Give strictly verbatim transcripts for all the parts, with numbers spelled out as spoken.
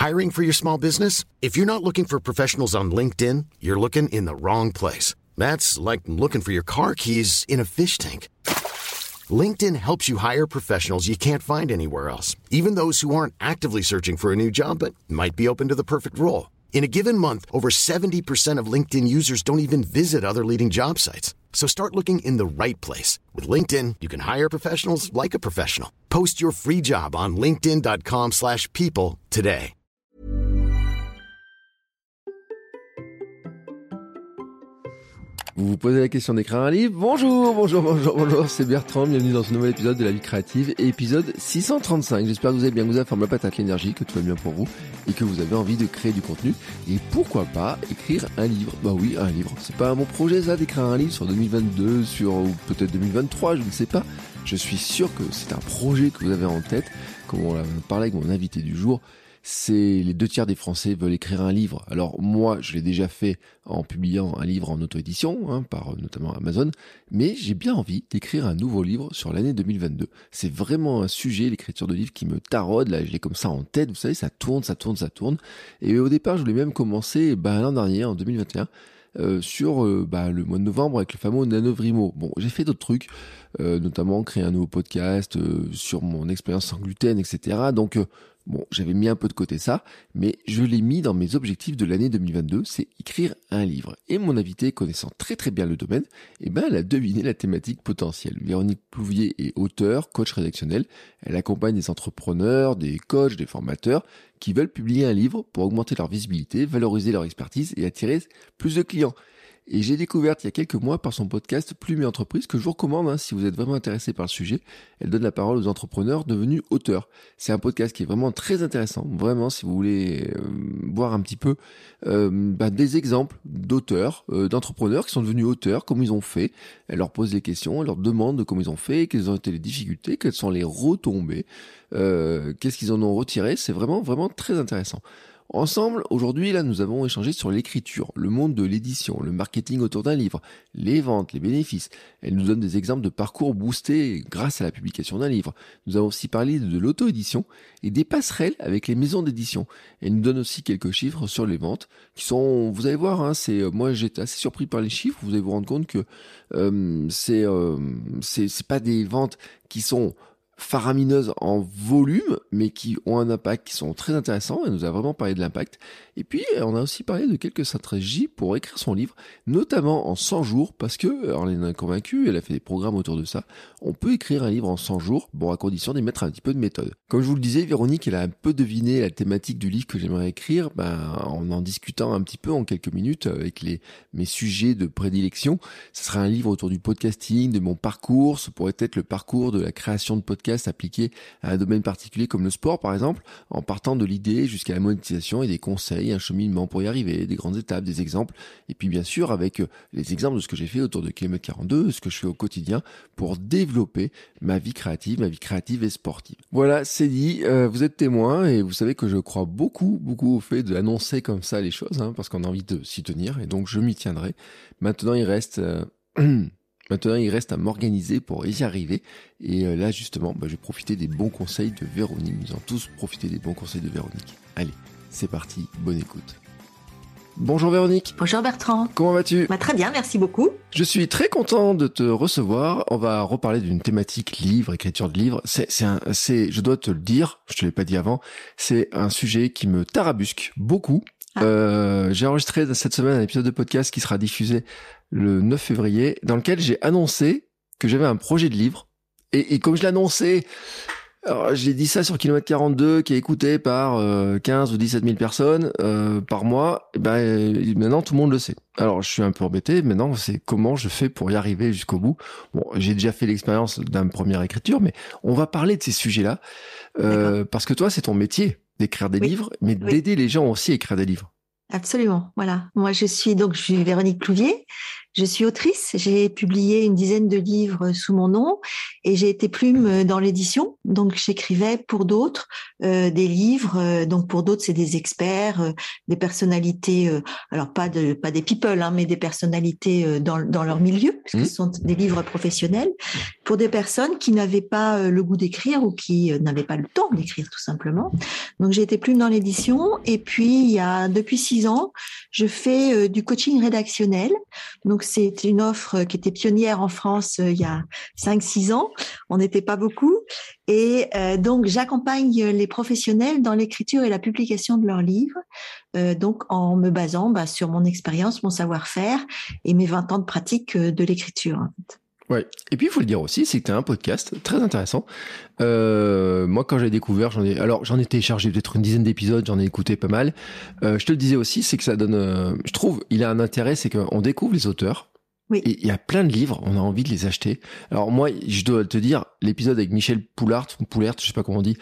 Hiring for your small business? If you're not looking for professionals on LinkedIn, you're looking in the wrong place. That's like looking for your car keys in a fish tank. LinkedIn helps you hire professionals you can't find anywhere else, even those who aren't actively searching for a new job but might be open to the perfect role. In a given month, over seventy percent of LinkedIn users don't even visit other leading job sites. So start looking in the right place. With LinkedIn, you can hire professionals like a professional. Post your free job on linkedin.com slash people today. Vous vous posez la question d'écrire un livre? Bonjour, bonjour, bonjour, bonjour, c'est Bertrand, bienvenue dans ce nouvel épisode de La Vie Créative, épisode six cent trente-cinq. J'espère que vous allez bien, que vous avez la forme, la patate, l'énergie, que tout va bien pour vous et que vous avez envie de créer du contenu. Et pourquoi pas écrire un livre? Bah oui, un livre. C'est pas mon projet ça d'écrire un livre sur deux mille vingt-deux, sur ou peut-être deux mille vingt-trois, je ne sais pas. Je suis sûr que c'est un projet que vous avez en tête, comme on l'a parlé avec mon invité du jour. C'est les deux tiers des Français veulent écrire un livre. Alors moi, je l'ai déjà fait en publiant un livre en auto-édition, hein, par notamment Amazon, mais j'ai bien envie d'écrire un nouveau livre sur l'année deux mille vingt-deux. C'est vraiment un sujet, l'écriture de livre, qui me taraude. Là, je l'ai comme ça en tête, vous savez, ça tourne, ça tourne, ça tourne. Et au départ, je voulais même commencer bah, l'an dernier, en deux mille vingt et un, Euh, sur euh, bah, le mois de novembre avec le fameux NaNoWriMo. Bon, j'ai fait d'autres trucs, euh, notamment créer un nouveau podcast euh, sur mon expérience sans gluten, et cetera. Donc, euh, bon, j'avais mis un peu de côté ça, mais je l'ai mis dans mes objectifs de l'année deux mille vingt-deux, c'est écrire un livre. Et mon invité, connaissant très très bien le domaine, eh ben, elle a deviné la thématique potentielle. Véronique Plouvier est auteure, coach rédactionnel. Elle accompagne des entrepreneurs, des coachs, des formateurs qui veulent publier un livre pour augmenter leur visibilité, valoriser leur expertise et attirer plus de clients. Et j'ai découvert il y a quelques mois par son podcast Plume et Entreprise, que je vous recommande hein, si vous êtes vraiment intéressé par le sujet. Elle donne la parole aux entrepreneurs devenus auteurs. C'est un podcast qui est vraiment très intéressant, vraiment si vous voulez euh, voir un petit peu euh, bah, des exemples d'auteurs, euh, d'entrepreneurs qui sont devenus auteurs, comment ils ont fait. Elle leur pose des questions, elle leur demande comment ils ont fait, quelles ont été les difficultés, quelles sont les retombées, euh, qu'est-ce qu'ils en ont retiré. C'est vraiment vraiment très intéressant. Ensemble, aujourd'hui, là, nous avons échangé sur l'écriture, le monde de l'édition, le marketing autour d'un livre, les ventes, les bénéfices. Elle nous donne des exemples de parcours boostés grâce à la publication d'un livre. Nous avons aussi parlé de l'auto-édition et des passerelles avec les maisons d'édition. Elle nous donne aussi quelques chiffres sur les ventes qui sont, vous allez voir, hein, c'est, moi, j'étais assez surpris par les chiffres. Vous allez vous rendre compte que euh, c'est, euh, c'est, c'est pas des ventes qui sont faramineuses en volume, mais qui ont un impact, qui sont très intéressants. Elle nous a vraiment parlé de l'impact. Et puis, on a aussi parlé de quelques stratégies pour écrire son livre, notamment en cent jours, parce que, alors elle en est convaincue, elle a fait des programmes autour de ça. On peut écrire un livre en cent jours, bon, à condition d'y mettre un petit peu de méthode. Comme je vous le disais, Véronique, elle a un peu deviné la thématique du livre que j'aimerais écrire, ben, en en discutant un petit peu en quelques minutes avec les, mes sujets de prédilection. Ce sera un livre autour du podcasting, de mon parcours. Ce pourrait être le parcours de la création de podcasts appliqué à un domaine particulier comme le sport par exemple, en partant de l'idée jusqu'à la monétisation et des conseils, un cheminement pour y arriver, des grandes étapes, des exemples, et puis bien sûr avec les exemples de ce que j'ai fait autour de kilomètre quarante-deux, ce que je fais au quotidien pour développer ma vie créative, ma vie créative et sportive. Voilà, c'est dit, euh, vous êtes témoin et vous savez que je crois beaucoup, beaucoup au fait d'annoncer comme ça les choses, hein, parce qu'on a envie de s'y tenir et donc je m'y tiendrai. Maintenant il reste... Euh, Maintenant, il reste à m'organiser pour y arriver. Et euh, là, justement, bah, je vais profiter des bons conseils de Véronique. Nous allons tous profiter des bons conseils de Véronique. Allez, c'est parti, bonne écoute. Bonjour Véronique. Bonjour Bertrand. Comment vas-tu ? Bah, très bien, merci beaucoup. Je suis très content de te recevoir. On va reparler d'une thématique livre, écriture de livre. C'est, c'est un, c'est, je dois te le dire, je te l'ai pas dit avant, c'est un sujet qui me tarabusque beaucoup. Ah. Euh, j'ai enregistré cette semaine un épisode de podcast qui sera diffusé le neuf février, dans lequel j'ai annoncé que j'avais un projet de livre. Et, et comme je l'annonçais, alors j'ai dit ça sur kilomètre quarante-deux, qui est écouté par euh, quinze ou dix-sept mille personnes euh, par mois. Et ben euh, maintenant tout le monde le sait. Alors je suis un peu embêté. Maintenant c'est comment je fais pour y arriver jusqu'au bout. Bon, j'ai déjà fait l'expérience d'une première écriture, mais on va parler de ces sujets-là euh, parce que toi c'est ton métier d'écrire des oui. livres, mais oui. d'aider les gens aussi à écrire des livres. Absolument, voilà. Moi, je suis donc je suis Véronique Plouvier. Je suis autrice, j'ai publié une dizaine de livres sous mon nom et j'ai été plume dans l'édition. Donc, j'écrivais pour d'autres euh, des livres. Euh, donc, pour d'autres, c'est des experts, euh, des personnalités, euh, alors pas de pas des people, hein, mais des personnalités euh, dans, dans leur milieu, parce que mmh. ce sont des livres professionnels, pour des personnes qui n'avaient pas euh, le goût d'écrire ou qui euh, n'avaient pas le temps d'écrire, tout simplement. Donc, j'ai été plume dans l'édition. Et puis, il y a depuis six ans, je fais euh, du coaching rédactionnel. Donc, c'est une offre qui était pionnière en France euh, il y a cinq six ans. On n'était pas beaucoup. Et euh, donc, j'accompagne les professionnels dans l'écriture et la publication de leurs livres, euh, donc en me basant bah, sur mon expérience, mon savoir-faire et mes vingt ans de pratique euh, de l'écriture. En fait. Ouais. Et puis il faut le dire aussi, c'est que tu as un podcast très intéressant. Euh, moi, quand j'ai découvert, j'en ai, alors j'en ai téléchargé peut-être une dizaine d'épisodes, j'en ai écouté pas mal. Euh, je te le disais aussi, c'est que ça donne, euh, je trouve, il a un intérêt, c'est qu'on découvre les auteurs. Oui. Et il y a plein de livres, on a envie de les acheter. Alors moi, je dois te dire, l'épisode avec Michel Poulart, Poulert, je sais pas comment on dit.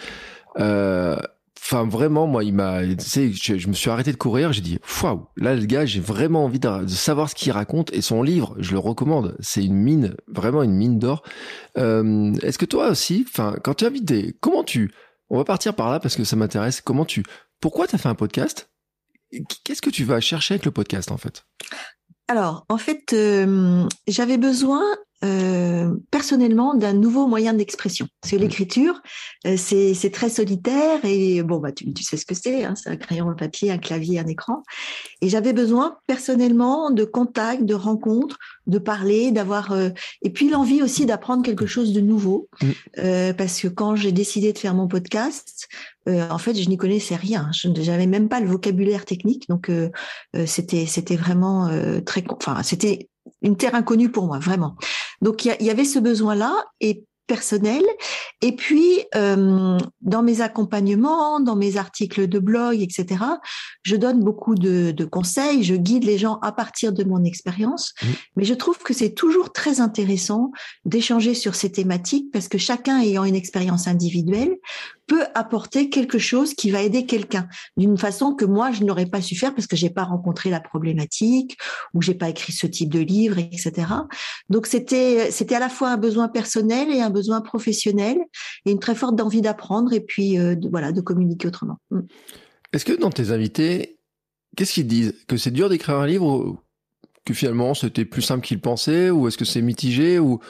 Euh, Enfin, vraiment, moi, il m'a, tu sais, je, je me suis arrêté de courir, j'ai dit, waouh, là, le gars, j'ai vraiment envie de, de savoir ce qu'il raconte, et son livre, je le recommande. C'est une mine, vraiment une mine d'or. Euh, est-ce que toi aussi, enfin, quand tu invites des, comment tu, on va partir par là parce que ça m'intéresse, comment tu, pourquoi t'as fait un podcast? Qu'est-ce que tu vas chercher avec le podcast, en fait? Alors, en fait, euh, j'avais besoin euh, personnellement d'un nouveau moyen d'expression. Parce que l'écriture, euh, c'est, c'est très solitaire et bon, bah tu, tu sais ce que c'est, hein, c'est un crayon, un papier, un clavier, un écran. Et j'avais besoin personnellement de contacts, de rencontres, de parler, d'avoir euh, et puis l'envie aussi d'apprendre quelque chose de nouveau. Euh, parce que quand j'ai décidé de faire mon podcast, euh, en fait, je n'y connaissais rien. Je n'avais même pas le vocabulaire technique, donc euh, euh, c'était c'était vraiment euh, très, enfin c'était une terre inconnue pour moi, vraiment. Donc il y, y avait ce besoin-là et personnel. Et puis, euh, dans mes accompagnements, dans mes articles de blog, et cetera, je donne beaucoup de, de conseils, je guide les gens à partir de mon expérience. Mmh. Mais je trouve que c'est toujours très intéressant d'échanger sur ces thématiques parce que chacun ayant une expérience individuelle peut apporter quelque chose qui va aider quelqu'un d'une façon que moi, je n'aurais pas su faire parce que j'ai pas rencontré la problématique ou j'ai pas écrit ce type de livre, et cetera. Donc, c'était, c'était à la fois un besoin personnel et un besoin professionnel et une très forte envie d'apprendre et puis, euh, de, voilà, de communiquer autrement. Est-ce que dans tes invités, qu'est-ce qu'ils disent? Que c'est dur d'écrire un livre ou que finalement c'était plus simple qu'ils pensaient ou est-ce que c'est mitigé ou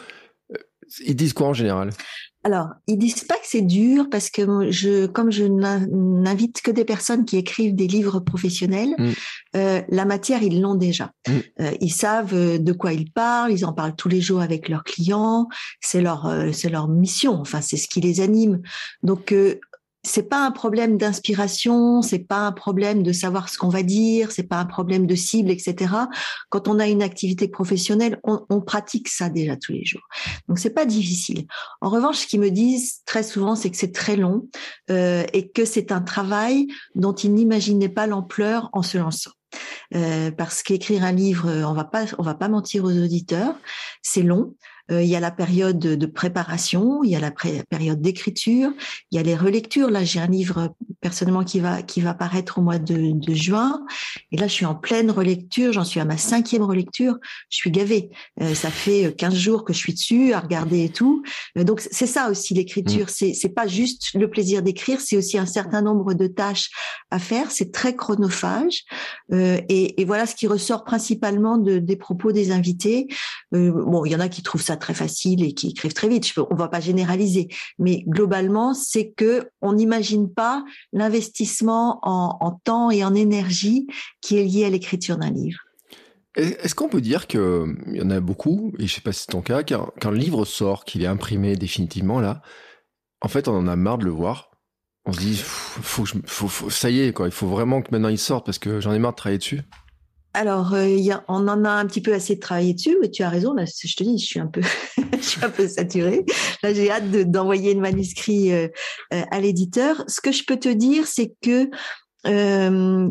ils disent quoi en général? Alors, ils disent pas que c'est dur parce que je, comme je n'invite que des personnes qui écrivent des livres professionnels, mmh. euh, la matière, ils l'ont déjà. Mmh. Euh, ils savent de quoi ils parlent, ils en parlent tous les jours avec leurs clients, c'est leur, euh, c'est leur mission, enfin, c'est ce qui les anime. Donc, euh, c'est pas un problème d'inspiration, c'est pas un problème de savoir ce qu'on va dire, c'est pas un problème de cible, et cetera. Quand on a une activité professionnelle, on, on pratique ça déjà tous les jours. Donc c'est pas difficile. En revanche, ce qu'ils me disent très souvent, c'est que c'est très long euh, et que c'est un travail dont ils n'imaginaient pas l'ampleur en se lançant. Euh, parce qu'écrire un livre, on va pas, on va pas mentir aux auditeurs, c'est long. Euh, il y a la période de préparation, il y a la pré- période d'écriture, il y a les relectures. Là, j'ai un livre personnellement qui va qui va paraître au mois de, de juin. Et là, je suis en pleine relecture. J'en suis à ma cinquième relecture. Je suis gavée. Euh, ça fait quinze jours que je suis dessus à regarder et tout. Euh, donc c'est ça aussi l'écriture. Mmh. C'est c'est pas juste le plaisir d'écrire, c'est aussi un certain nombre de tâches à faire. C'est très chronophage. Euh, et, et voilà ce qui ressort principalement de, des propos des invités. Euh, bon, il y en a qui trouvent ça très facile et qui écrivent très vite. Je peux, on va pas généraliser, mais globalement, c'est que on n'imagine pas l'investissement en, en temps et en énergie qui est lié à l'écriture d'un livre. Est-ce qu'on peut dire que il y en a beaucoup, et je sais pas si c'est ton cas, quand, quand le livre sort, qu'il est imprimé définitivement là, en fait, on en a marre de le voir. On se dit, faut, faut, faut, faut, ça y est, quoi. Il faut vraiment que maintenant il sorte parce que j'en ai marre de travailler dessus. Alors, euh, y a, on en a un petit peu assez de travailler dessus, mais tu as raison. Là, je te dis, je suis un peu, je suis un peu saturée. Là, j'ai hâte de, d'envoyer le manuscrit euh, euh, à l'éditeur. Ce que je peux te dire, c'est que euh,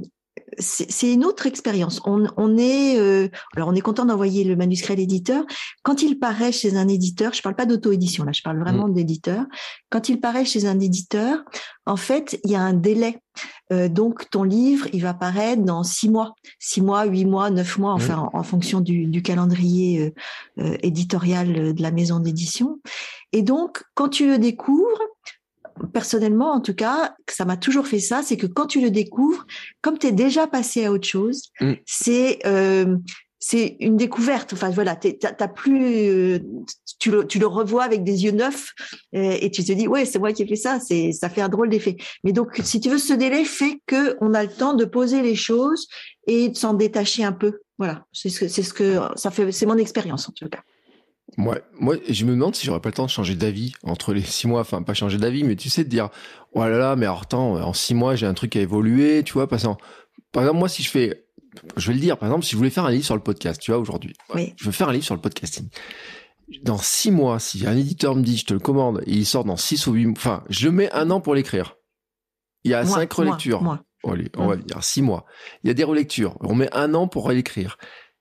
c'est, c'est une autre expérience. On, on est, euh, alors on est content d'envoyer le manuscrit à l'éditeur. Quand il paraît chez un éditeur, je parle pas d'auto-édition là, je parle vraiment mmh. d'éditeur. Quand il paraît chez un éditeur, en fait, il y a un délai. Euh, donc ton livre, il va paraître dans six mois, six mois, huit mois, neuf mois, enfin mmh. en, en fonction du, du calendrier euh, euh, éditorial de la maison d'édition. Et donc, quand tu le découvres, personnellement, en tout cas, ça m'a toujours fait ça, c'est que quand tu le découvres, comme tu es déjà passé à autre chose, mmh. c'est euh, c'est une découverte. Enfin voilà, t'as, t'as plus, euh, tu le tu le revois avec des yeux neufs euh, et tu te dis ouais, c'est moi qui ai fait ça. C'est ça fait un drôle d'effet. Mais donc, si tu veux, ce délai fait que on a le temps de poser les choses et de s'en détacher un peu. Voilà, c'est ce que c'est ce que ça fait. C'est mon expérience en tout cas. Ouais, moi, je me demande si j'aurais pas le temps de changer d'avis entre les six mois, enfin, pas changer d'avis, mais tu sais, de dire, oh là là, mais alors, attends, en six mois, j'ai un truc à évoluer, tu vois, passant. Par exemple, moi, si je fais, je vais le dire, par exemple, si je voulais faire un livre sur le podcast, tu vois, aujourd'hui, oui. je veux faire un livre sur le podcasting. Dans six mois, si un éditeur me dit, je te le commande, et il sort dans six ou huit mois, enfin, je mets un an pour l'écrire. Il y a moi, cinq relectures. Moi, moi. Allez, on mmh. va dire six mois. Il y a des relectures. On met un an pour l'écrire.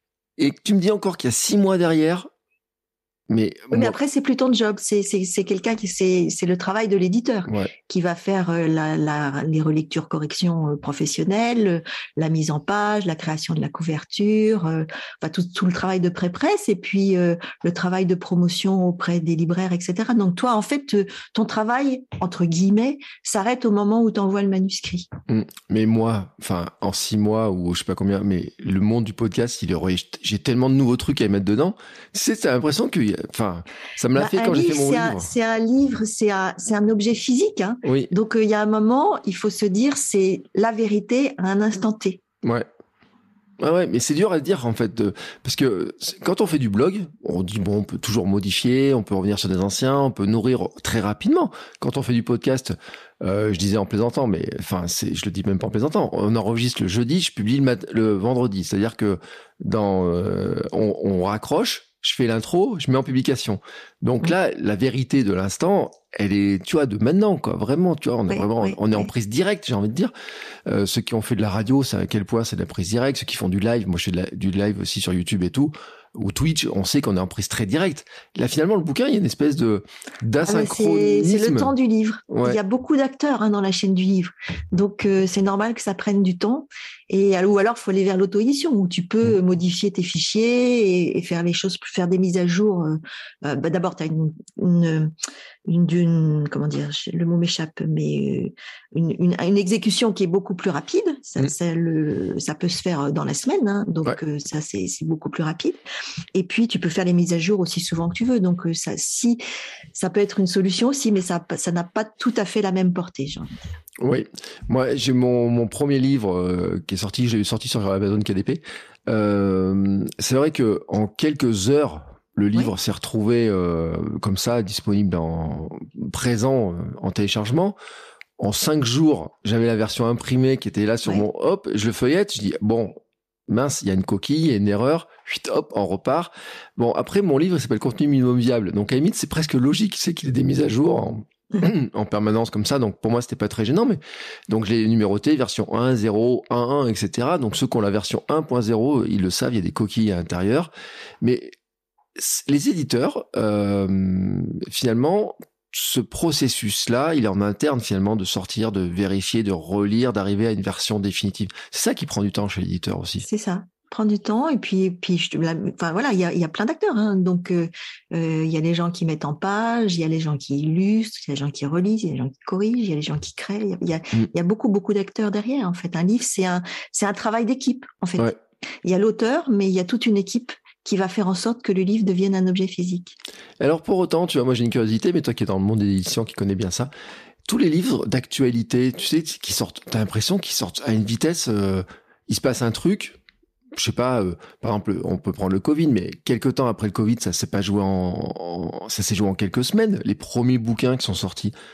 Et tu me dis encore qu'il y a six mois derrière, Mais, oui, moi... mais après, c'est plus ton job. C'est, c'est, c'est quelqu'un qui, c'est, c'est le travail de l'éditeur ouais. qui va faire la, la, les relectures, corrections professionnelles, la mise en page, la création de la couverture, euh, enfin, tout, tout le travail de pré-presse et puis euh, le travail de promotion auprès des libraires, et cetera. Donc, toi, en fait, ton travail, entre guillemets, s'arrête au moment où tu envoies le manuscrit. Mmh. Mais moi, enfin, en six mois ou je sais pas combien, mais le monde du podcast, il est, j'ai tellement de nouveaux trucs à y mettre dedans. Tu sais, t'as l'impression que Enfin, ça me l'a bah, fait quand livre, j'ai fait mon c'est livre. Un, c'est un livre, c'est un, c'est un objet physique. Hein. Oui. Donc, il euh, y a un moment, il faut se dire, c'est la vérité à un instant T. Ouais. Ah ouais, mais c'est dur à dire en fait, de... parce que quand on fait du blog, on dit bon, on peut toujours modifier, on peut revenir sur des anciens, on peut nourrir très rapidement. Quand on fait du podcast, euh, je disais en plaisantant, mais enfin, c'est, je le dis même pas en plaisantant. On enregistre le jeudi, je publie le, mat- le vendredi, c'est-à-dire que dans, euh, on, on raccroche. Je fais l'intro, je mets en publication. Donc là, la vérité de l'instant, elle est, tu vois, de maintenant, quoi. Vraiment, tu vois, on est oui, vraiment, oui, on est oui. en prise directe, j'ai envie de dire. Euh, ceux qui ont fait de la radio, ça, à quel point c'est de la prise directe. Ceux qui font du live, moi je fais de la, du live aussi sur YouTube et tout, ou Twitch, on sait qu'on est en prise très directe. Là, finalement, le bouquin, il y a une espèce de d'asynchronisme. Ah, c'est, c'est le temps du livre. Ouais. Il y a beaucoup d'acteurs hein, dans la chaîne du livre, donc euh, c'est normal que ça prenne du temps. Et ou alors, faut aller vers l'auto-édition où tu peux mmh. modifier tes fichiers et, et faire les choses, faire des mises à jour. Euh, bah, d'abord, tu as une, une, une, une, comment dire, le mot m'échappe, mais une, une, une exécution qui est beaucoup plus rapide. Ça, mmh. ça, le, ça peut se faire dans la semaine, hein, donc ouais. euh, ça c'est, c'est beaucoup plus rapide. Et puis, tu peux faire les mises à jour aussi souvent que tu veux. Donc, ça, si, ça peut être une solution aussi, mais ça, ça n'a pas tout à fait la même portée, j'ai envie de dire. Oui, moi j'ai mon mon premier livre euh, qui est sorti, j'ai sorti sur Amazon K D P. Euh, c'est vrai que en quelques heures, le livre oui. s'est retrouvé euh, comme ça, disponible en présent euh, en téléchargement. En cinq jours, j'avais la version imprimée qui était là sur oui. mon hop, je le feuillette, je dis bon. Mince, il y a une coquille, il y a une erreur, huit hop, on repart. Bon, après, mon livre, il s'appelle Contenu minimum viable. Donc, à la limite, c'est presque logique, c'est qu'il y ait des mises à jour en, en permanence comme ça. Donc, pour moi, c'était pas très gênant, mais donc, je l'ai numéroté, version un, zéro, un, un, et cetera. Donc, ceux qui ont la version un point zéro, ils le savent, il y a des coquilles à l'intérieur. Mais les éditeurs, euh, finalement, ce processus-là, il est en interne finalement de sortir, de vérifier, de relire, d'arriver à une version définitive. C'est ça qui prend du temps chez l'éditeur aussi. C'est ça, prend du temps et puis puis je, la, enfin voilà, il y a il y a plein d'acteurs hein. Donc euh, euh, il y a les gens qui mettent en page, il y a les gens qui illustrent, il y a les gens qui relisent, il y a les gens qui corrigent, il y a les gens qui créent, il y a il y a, mm. il y a beaucoup beaucoup d'acteurs derrière en fait. Un livre c'est un c'est un travail d'équipe en fait. Ouais. Il y a l'auteur mais il y a toute une équipe qui va faire en sorte que le livre devienne un objet physique. Alors pour autant, tu vois, moi j'ai une curiosité, mais toi qui es dans le monde de l'édition, qui connais bien ça, tous les livres d'actualité, tu sais, qui sortent, t'as l'impression qu'ils sortent à une vitesse, euh, il se passe un truc, je sais pas, euh, par exemple, on peut prendre le Covid, mais quelques temps après le Covid, ça s'est pas joué en, en ça s'est joué en quelques semaines, les premiers bouquins qui sont sortis.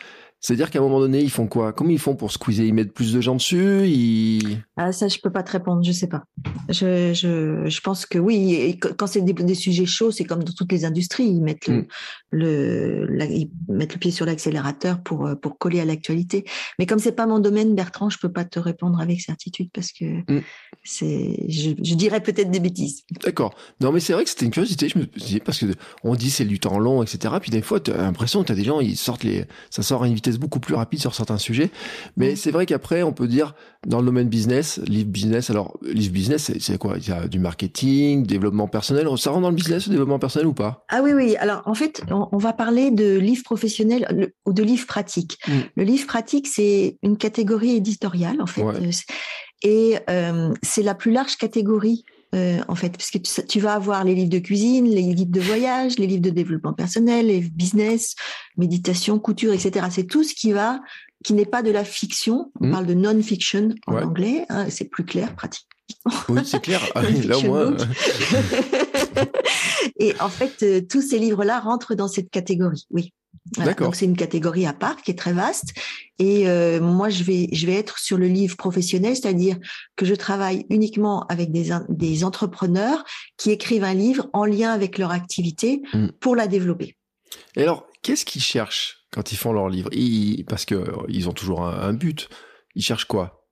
C'est-à-dire qu'à un moment donné, ils font quoi? Comment ils font pour squeezer? Ils mettent plus de gens dessus? Ils... Ah, ça, je peux pas te répondre, je sais pas. Je, je, je pense que oui, et quand c'est des, des sujets chauds, c'est comme dans toutes les industries, ils mettent le, mm. le, la, ils mettent le pied sur l'accélérateur pour, pour coller à l'actualité. Mais comme c'est pas mon domaine, Bertrand, je peux pas te répondre avec certitude parce que mm. c'est, je, je dirais peut-être des bêtises. D'accord. Non, mais c'est vrai que c'était une curiosité, je me disais, parce que on dit c'est du temps long, et cetera. Puis des fois, tu as l'impression que tu as des gens, ils sortent les, ça sort à une vitesse beaucoup plus rapide sur certains sujets. Mais mmh. c'est vrai qu'après, on peut dire, dans le domaine business, livre business, alors, livre business, c'est, c'est quoi? Il y a du marketing, développement personnel. Ça rentre dans le business, le développement personnel ou pas? Ah oui, oui. Alors, en fait, on, on va parler de livre professionnel le, ou de livre pratique. Mmh. Le livre pratique, c'est une catégorie éditoriale, en fait. Ouais. Et euh, c'est la plus large catégorie. Euh, en fait, parce que tu, tu vas avoir les livres de cuisine, les livres de voyage, les livres de développement personnel, les business, méditation, couture, et cetera. C'est tout ce qui va, qui n'est pas de la fiction. On mmh. parle de non-fiction en ouais. anglais. Hein, c'est plus clair, pratiquement. Oui, c'est clair. Là, au moins. Et en fait, euh, tous ces livres-là rentrent dans cette catégorie. Oui. Voilà. D'accord. Donc c'est une catégorie à part qui est très vaste et euh, moi je vais je vais être sur le livre professionnel, c'est-à-dire que je travaille uniquement avec des des entrepreneurs qui écrivent un livre en lien avec leur activité mmh. pour la développer. Et alors qu'est-ce qu'ils cherchent quand ils font leur livre? Ils, parce que ils ont toujours un, un but. Ils cherchent quoi?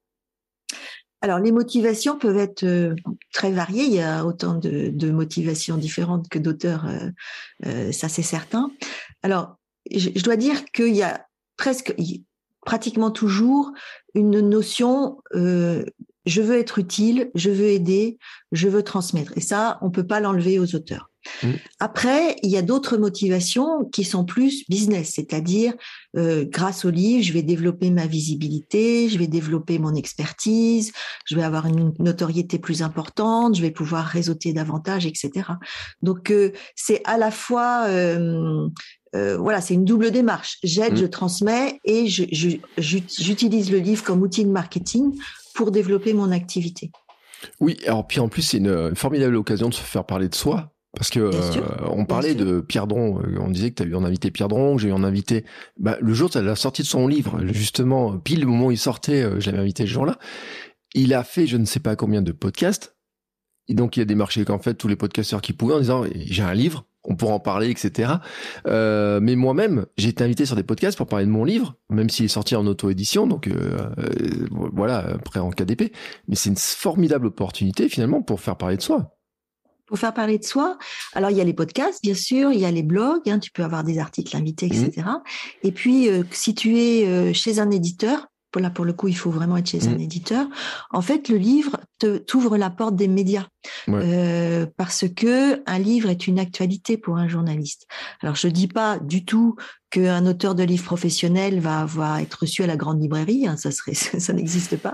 Alors, les motivations peuvent être euh, très variées. Il y a autant de, de motivations différentes que d'auteurs, euh, euh, ça c'est certain. Alors, je, je dois dire qu'il y a presque, pratiquement toujours une notion euh, je veux être utile, je veux aider, je veux transmettre. Et ça, on peut pas l'enlever aux auteurs. Mmh. Après, il y a d'autres motivations qui sont plus business, c'est-à-dire euh, grâce au livre, je vais développer ma visibilité, je vais développer mon expertise, je vais avoir une notoriété plus importante, je vais pouvoir réseauter davantage, et cetera. Donc, euh, c'est à la fois... Euh, Euh, voilà, c'est une double démarche. J'aide, mmh. je transmets et je, je, j'utilise le livre comme outil de marketing pour développer mon activité. Oui, alors puis en plus, c'est une, une formidable occasion de se faire parler de soi. Parce que euh, on parlait de Pierre Dron, on disait que tu as eu en invité Pierre Dron, que j'ai eu en invité bah, le jour de la sortie de son livre, justement, pile le moment où il sortait, je l'avais invité ce jour-là. Il a fait je ne sais pas combien de podcasts. Et donc, il a démarché qu'en fait tous les podcasteurs qui pouvaient en disant j'ai un livre, on pourra en parler, et cetera. Euh, mais moi-même, j'ai été invité sur des podcasts pour parler de mon livre, même s'il est sorti en auto-édition, donc euh, euh, voilà, après en K D P. Mais c'est une formidable opportunité finalement pour faire parler de soi. Pour faire parler de soi, alors il y a les podcasts, bien sûr, il y a les blogs, hein, tu peux avoir des articles invités, et cetera. Mmh. Et puis, euh, si tu es euh, chez un éditeur, là pour le coup, il faut vraiment être chez mmh. un éditeur. En fait, le livre te t'ouvre la porte des médias, ouais. euh, parce que un livre est une actualité pour un journaliste. Alors, je dis pas du tout qu'un auteur de livre professionnel va avoir être reçu à la grande librairie, hein, ça serait, ça n'existe pas.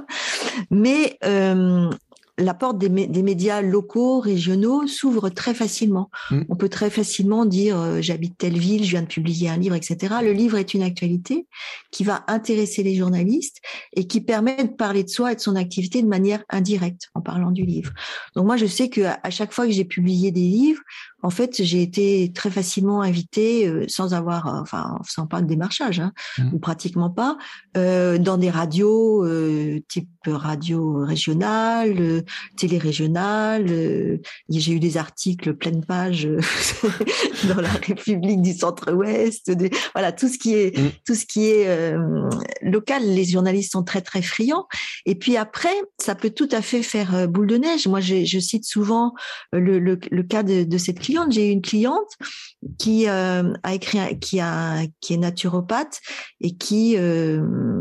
Mais euh, la porte des, mé- des médias locaux, régionaux s'ouvre très facilement. Mmh. On peut très facilement dire euh, j'habite telle ville, je viens de publier un livre, et cetera. Le livre est une actualité qui va intéresser les journalistes et qui permet de parler de soi et de son activité de manière indirecte en parlant du livre. Donc moi, je sais que à chaque fois que j'ai publié des livres, en fait, j'ai été très facilement invitée, euh, sans avoir, euh, enfin, sans pas de démarchage, hein, mmh. ou pratiquement pas, euh, dans des radios euh, type radio régionale, euh, télé régionale. Euh, j'ai eu des articles pleine page euh, dans la République du Centre-Ouest. Des, voilà, tout ce qui est, mmh. tout ce qui est euh, local. Les journalistes sont très très friands. Et puis après, ça peut tout à fait faire euh, boule de neige. Moi, j'ai, je cite souvent le, le, le cas de, de cette cliente. J'ai eu une cliente qui euh, a écrit, qui a, qui est naturopathe et qui, euh,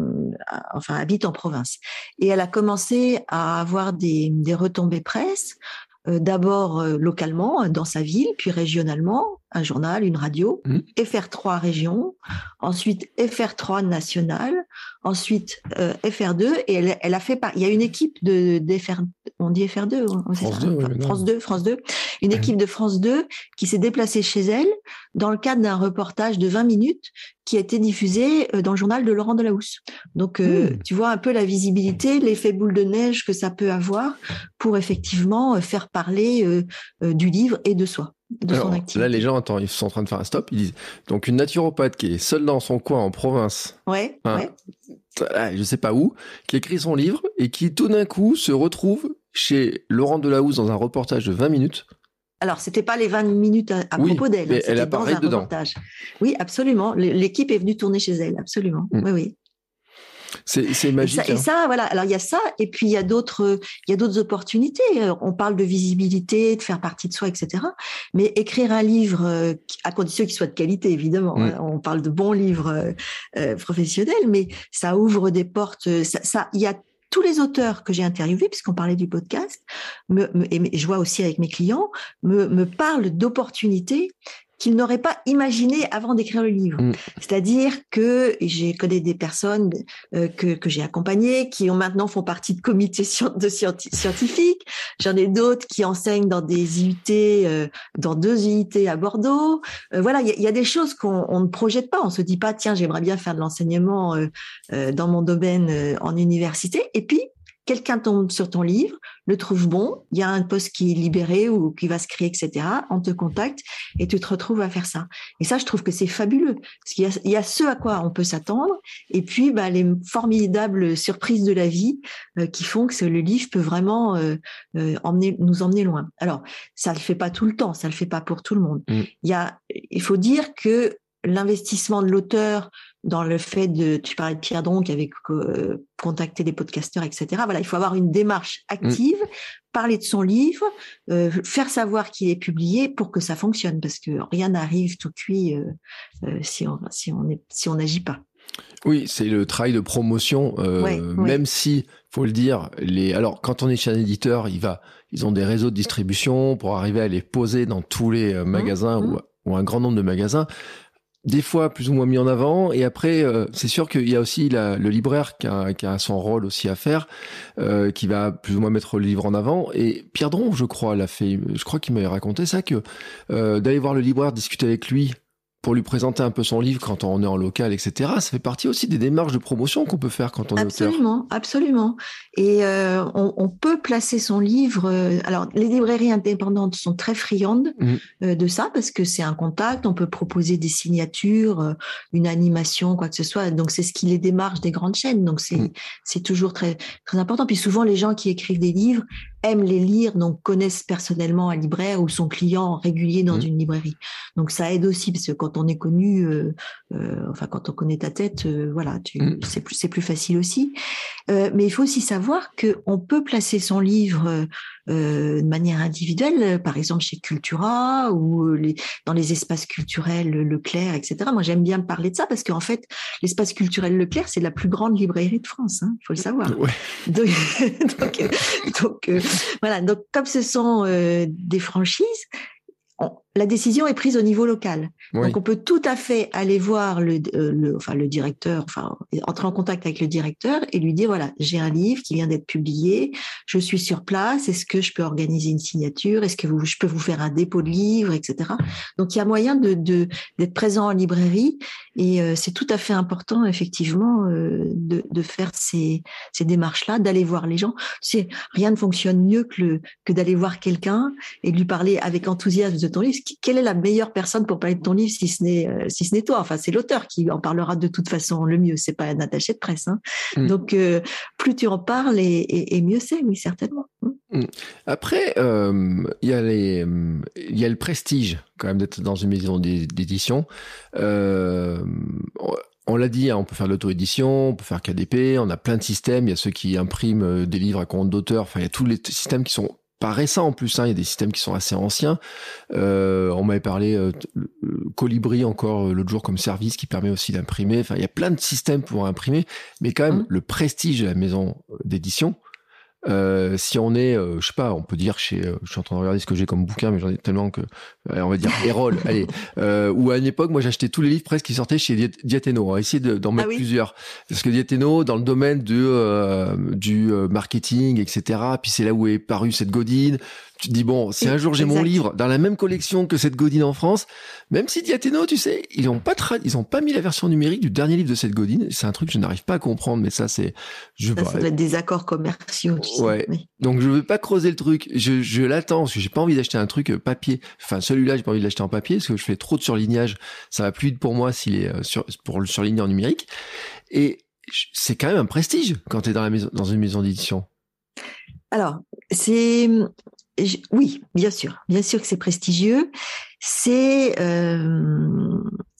a, enfin, habite en province. Et elle a commencé à avoir des, des retombées presse. Euh, d'abord euh, localement dans sa ville, puis régionalement, un journal, une radio, mmh. F R trois région, ensuite F R trois national, ensuite euh, F R deux, et elle, elle a fait par... il y a une équipe de, de F R, on dit F R deux, on sait France, ça, deux, enfin, oui, France deux, France deux, une équipe mmh. de France deux qui s'est déplacée chez elle dans le cadre d'un reportage de vingt minutes qui a été diffusé dans le journal de Laurent Delahousse. Donc, euh, mmh. tu vois un peu la visibilité, l'effet boule de neige que ça peut avoir pour effectivement faire parler euh, euh, du livre et de soi. de Alors, son activité. Là, les gens, attends, ils sont en train de faire un stop. Ils disent, donc une naturopathe qui est seule dans son coin en province, ouais, hein, ouais. je sais pas où, qui écrit son livre et qui tout d'un coup se retrouve chez Laurent Delahousse dans un reportage de vingt minutes. Alors, c'était pas les vingt minutes à, à oui, propos d'elle, mais c'était elle dans apparaît un dedans. reportage. Oui, absolument. L'équipe est venue tourner chez elle, absolument. Mm. Oui, oui. C'est, c'est magique. Et ça, hein. et ça, voilà. Alors il y a ça, et puis il y a d'autres, il y a d'autres opportunités. On parle de visibilité, de faire partie de soi, et cetera. Mais écrire un livre, à condition qu'il soit de qualité, évidemment. Mm. On parle de bons livres euh, professionnels, mais ça ouvre des portes. Ça, ça, il y a tous les auteurs que j'ai interviewés, puisqu'on parlait du podcast, me, me, et je vois aussi avec mes clients, me, me parlent d'opportunités qu'ils n'auraient pas imaginé avant d'écrire le livre. Mmh. C'est-à-dire que j'ai connu des personnes euh, que, que j'ai accompagnées qui ont maintenant font partie de comités de scientifiques. J'en ai d'autres qui enseignent dans des I U T, euh, dans deux I U T à Bordeaux. Euh, voilà, il y, y a des choses qu'on on ne projette pas. On se dit pas, tiens, j'aimerais bien faire de l'enseignement euh, euh, dans mon domaine euh, en université. Et puis, quelqu'un tombe sur ton livre, le trouve bon, il y a un poste qui est libéré ou qui va se créer, et cetera. On te contacte et tu te retrouves à faire ça. Et ça, je trouve que c'est fabuleux. Parce qu'il y a, il y a ce à quoi on peut s'attendre et puis bah, les formidables surprises de la vie euh, qui font que le livre peut vraiment euh, euh, emmener, nous emmener loin. Alors, ça le fait pas tout le temps, ça le fait pas pour tout le monde. Mmh. Il y a, il faut dire que l'investissement de l'auteur dans le fait de, tu parlais de Pierre Dron qui avait euh, contacté des podcasteurs, et cetera. Voilà, il faut avoir une démarche active, mmh. parler de son livre, euh, faire savoir qu'il est publié pour que ça fonctionne, parce que rien n'arrive tout cuit euh, euh, si on si on est si on n'agit pas. Oui, c'est le travail de promotion, euh, ouais, même ouais. si, faut le dire, les alors quand on est chez un éditeur, il va, ils ont des réseaux de distribution pour arriver à les poser dans tous les euh, magasins mmh. ou, ou un grand nombre de magasins. Des fois plus ou moins mis en avant, et après euh, c'est sûr qu'il y a aussi la, le libraire qui a, qui a son rôle aussi à faire, euh, qui va plus ou moins mettre le livre en avant. Et Pierre Dron, je crois, l'a fait. Je crois qu'il m'avait raconté ça, que euh, d'aller voir le libraire, discuter avec lui pour lui présenter un peu son livre quand on est en local, et cetera. Ça fait partie aussi des démarches de promotion qu'on peut faire quand on est absolument, auteur. Absolument, Et euh, on, on peut placer son livre. Euh, alors, les librairies indépendantes sont très friandes mmh. euh, de ça parce que c'est un contact. On peut proposer des signatures, euh, une animation, quoi que ce soit. Donc, c'est ce qui les démarche des grandes chaînes. Donc, c'est mmh. c'est toujours très très important. Puis souvent, les gens qui écrivent des livres aiment les lire, donc connaissent personnellement un libraire ou son client régulier dans mmh. une librairie. Donc, ça aide aussi parce que quand on est connu, euh, euh, enfin quand on connaît ta tête, euh, voilà, tu, mmh. c'est plus c'est plus facile aussi. Euh, mais il faut aussi savoir que on peut placer son livre euh, de manière individuelle, par exemple chez Cultura ou les, dans les espaces culturels Leclerc, et cetera. Moi, j'aime bien parler de ça parce qu'en fait, l'espace culturel Leclerc, c'est la plus grande librairie de France. Il hein, faut le savoir. Ouais. Donc, donc, euh, donc euh, voilà. Donc, comme ce sont euh, des franchises. On, la décision est prise au niveau local. Oui. Donc, on peut tout à fait aller voir le, euh, le, enfin, le directeur, enfin, entrer en contact avec le directeur et lui dire, voilà, j'ai un livre qui vient d'être publié, je suis sur place, est-ce que je peux organiser une signature, est-ce que vous, je peux vous faire un dépôt de livre, et cetera. Donc, il y a moyen de, de, d'être présent en librairie et euh, c'est tout à fait important, effectivement, euh, de, de faire ces, ces démarches-là, d'aller voir les gens. Tu sais, rien ne fonctionne mieux que, le, que d'aller voir quelqu'un et de lui parler avec enthousiasme de ton livre. Quelle est la meilleure personne pour parler de ton livre si ce n'est euh, si ce n'est toi? Enfin, c'est l'auteur qui en parlera de toute façon le mieux. C'est pas un attaché de presse. Hein. Mmh. Donc, euh, plus tu en parles et, et, et mieux c'est, oui, certainement. Mmh. Après, il euh, y a les, il y a le prestige quand même d'être dans une maison d'édition. Euh, On l'a dit, hein, on peut faire de l'auto-édition, on peut faire K D P, on a plein de systèmes. Il y a ceux qui impriment des livres à compte d'auteur. Enfin, il y a tous les systèmes qui sont pas récents en plus, hein. Il y a des systèmes qui sont assez anciens. Euh, on m'avait parlé euh, Colibri encore euh, l'autre jour comme service qui permet aussi d'imprimer. Enfin, il y a plein de systèmes pour imprimer, mais quand même mmh. le prestige de la maison d'édition. Euh, si on est, euh, je sais pas, on peut dire chez, euh, je suis en train de regarder ce que j'ai comme bouquin, mais j'en ai tellement que, euh, on va dire Erol, allez, euh, ou à une époque, moi j'achetais tous les livres presque qui sortaient chez Diat- Diathéno. On va essayer de, d'en mettre ah oui. plusieurs, parce que Diathéno, dans le domaine de euh, du euh, marketing, et cetera. Puis c'est là où est parue cette Godine. Tu te dis bon, si un jour j'ai exact. Mon livre dans la même collection que cette Godine en France, même si Diathéno, tu sais, ils ont pas tra- ils ont pas mis la version numérique du dernier livre de cette Godine. C'est un truc que je n'arrive pas à comprendre, mais ça c'est, je ça, ça doit être des accords commerciaux. Tu difficile. Ouais. Oui. Donc je veux pas creuser le truc. Je, je l'attends parce que j'ai pas envie d'acheter un truc papier. Enfin celui-là, j'ai pas envie de l'acheter en papier parce que je fais trop de surlignage. Ça va plus vite pour moi s'il est sur pour le surligner en numérique. Et c'est quand même un prestige quand t'es dans la maison, dans une maison d'édition. Alors c'est oui, bien sûr, bien sûr que c'est prestigieux. C'est euh...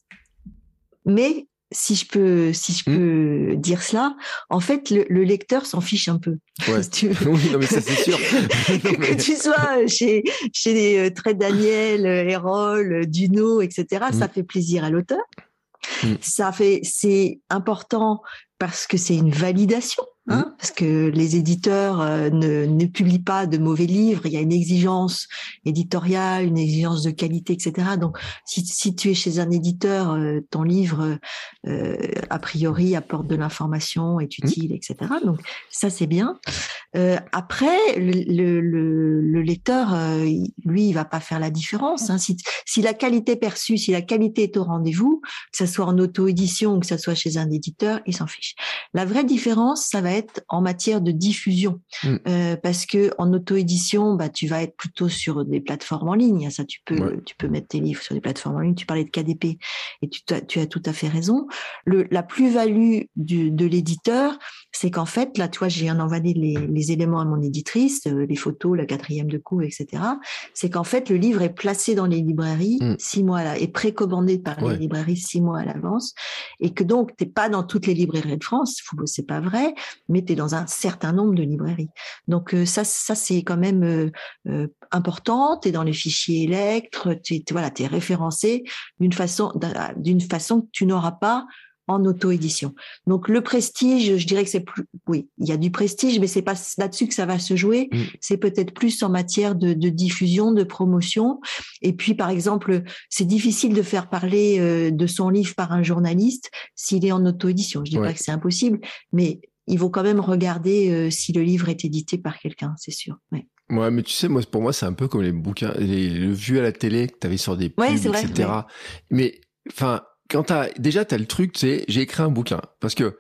mais si je peux, si je peux mmh. dire cela, en fait, le, le lecteur s'en fiche un peu. Ouais. Si tu veux. Oui, non, mais ça, c'est sûr. que, non, mais... que tu sois chez, chez les Trade Daniel, Erol, Duno, et cetera, mmh. ça fait plaisir à l'auteur. Mmh. Ça fait, c'est important parce que c'est une validation. Hein, mmh. Parce que les éditeurs euh, ne, ne publient pas de mauvais livres, il y a une exigence éditoriale, une exigence de qualité, et cetera. Donc, si, si tu es chez un éditeur, euh, ton livre, euh, a priori, apporte de l'information, est utile, mmh. et cetera. Donc, ça, c'est bien. Euh, après, le, le, le lecteur, euh, lui, il va pas faire la différence. Hein. Si, si la qualité perçue, si la qualité est au rendez-vous, que ça soit en auto-édition ou que ça soit chez un éditeur, il s'en fiche. La vraie différence, ça va être en matière de diffusion, mmh. euh, parce que en auto-édition, bah tu vas être plutôt sur des plateformes en ligne. Ça, tu peux, ouais. tu peux mettre tes livres sur des plateformes en ligne. Tu parlais de K D P et tu, tu as tout à fait raison. Le, la plus-value du, de l'éditeur, c'est qu'en fait, là, toi, j'ai envoyé les, les éléments à mon éditrice, euh, les photos, la quatrième de coup, et cetera. C'est qu'en fait, le livre est placé dans les librairies mmh. six mois là, est précommandé par ouais. les librairies six mois à l'avance, et que donc t'es pas dans toutes les librairies de France. C'est pas vrai, mais t'es dans un certain nombre de librairies. Donc euh, ça, ça c'est quand même euh, euh, important. T'es dans les fichiers Electre, t'es, t'es, voilà, t'es référencé d'une façon, d'une façon que tu n'auras pas en auto-édition. Donc le prestige, je dirais que c'est plus, oui, il y a du prestige, mais c'est pas là-dessus que ça va se jouer. Mmh. C'est peut-être plus en matière de, de diffusion, de promotion. Et puis par exemple, c'est difficile de faire parler euh, de son livre par un journaliste s'il est en auto-édition. Je dis ouais. pas que c'est impossible, mais il faut quand même regarder euh, si le livre est édité par quelqu'un, c'est sûr. Ouais. Ouais, mais tu sais, moi, pour moi, c'est un peu comme les bouquins, les, le vu à la télé que t'avais sur des pubs, ouais, et cetera. Ouais. Mais, enfin, quand t'as, déjà, t'as le truc, tu sais, j'ai écrit un bouquin. Parce que,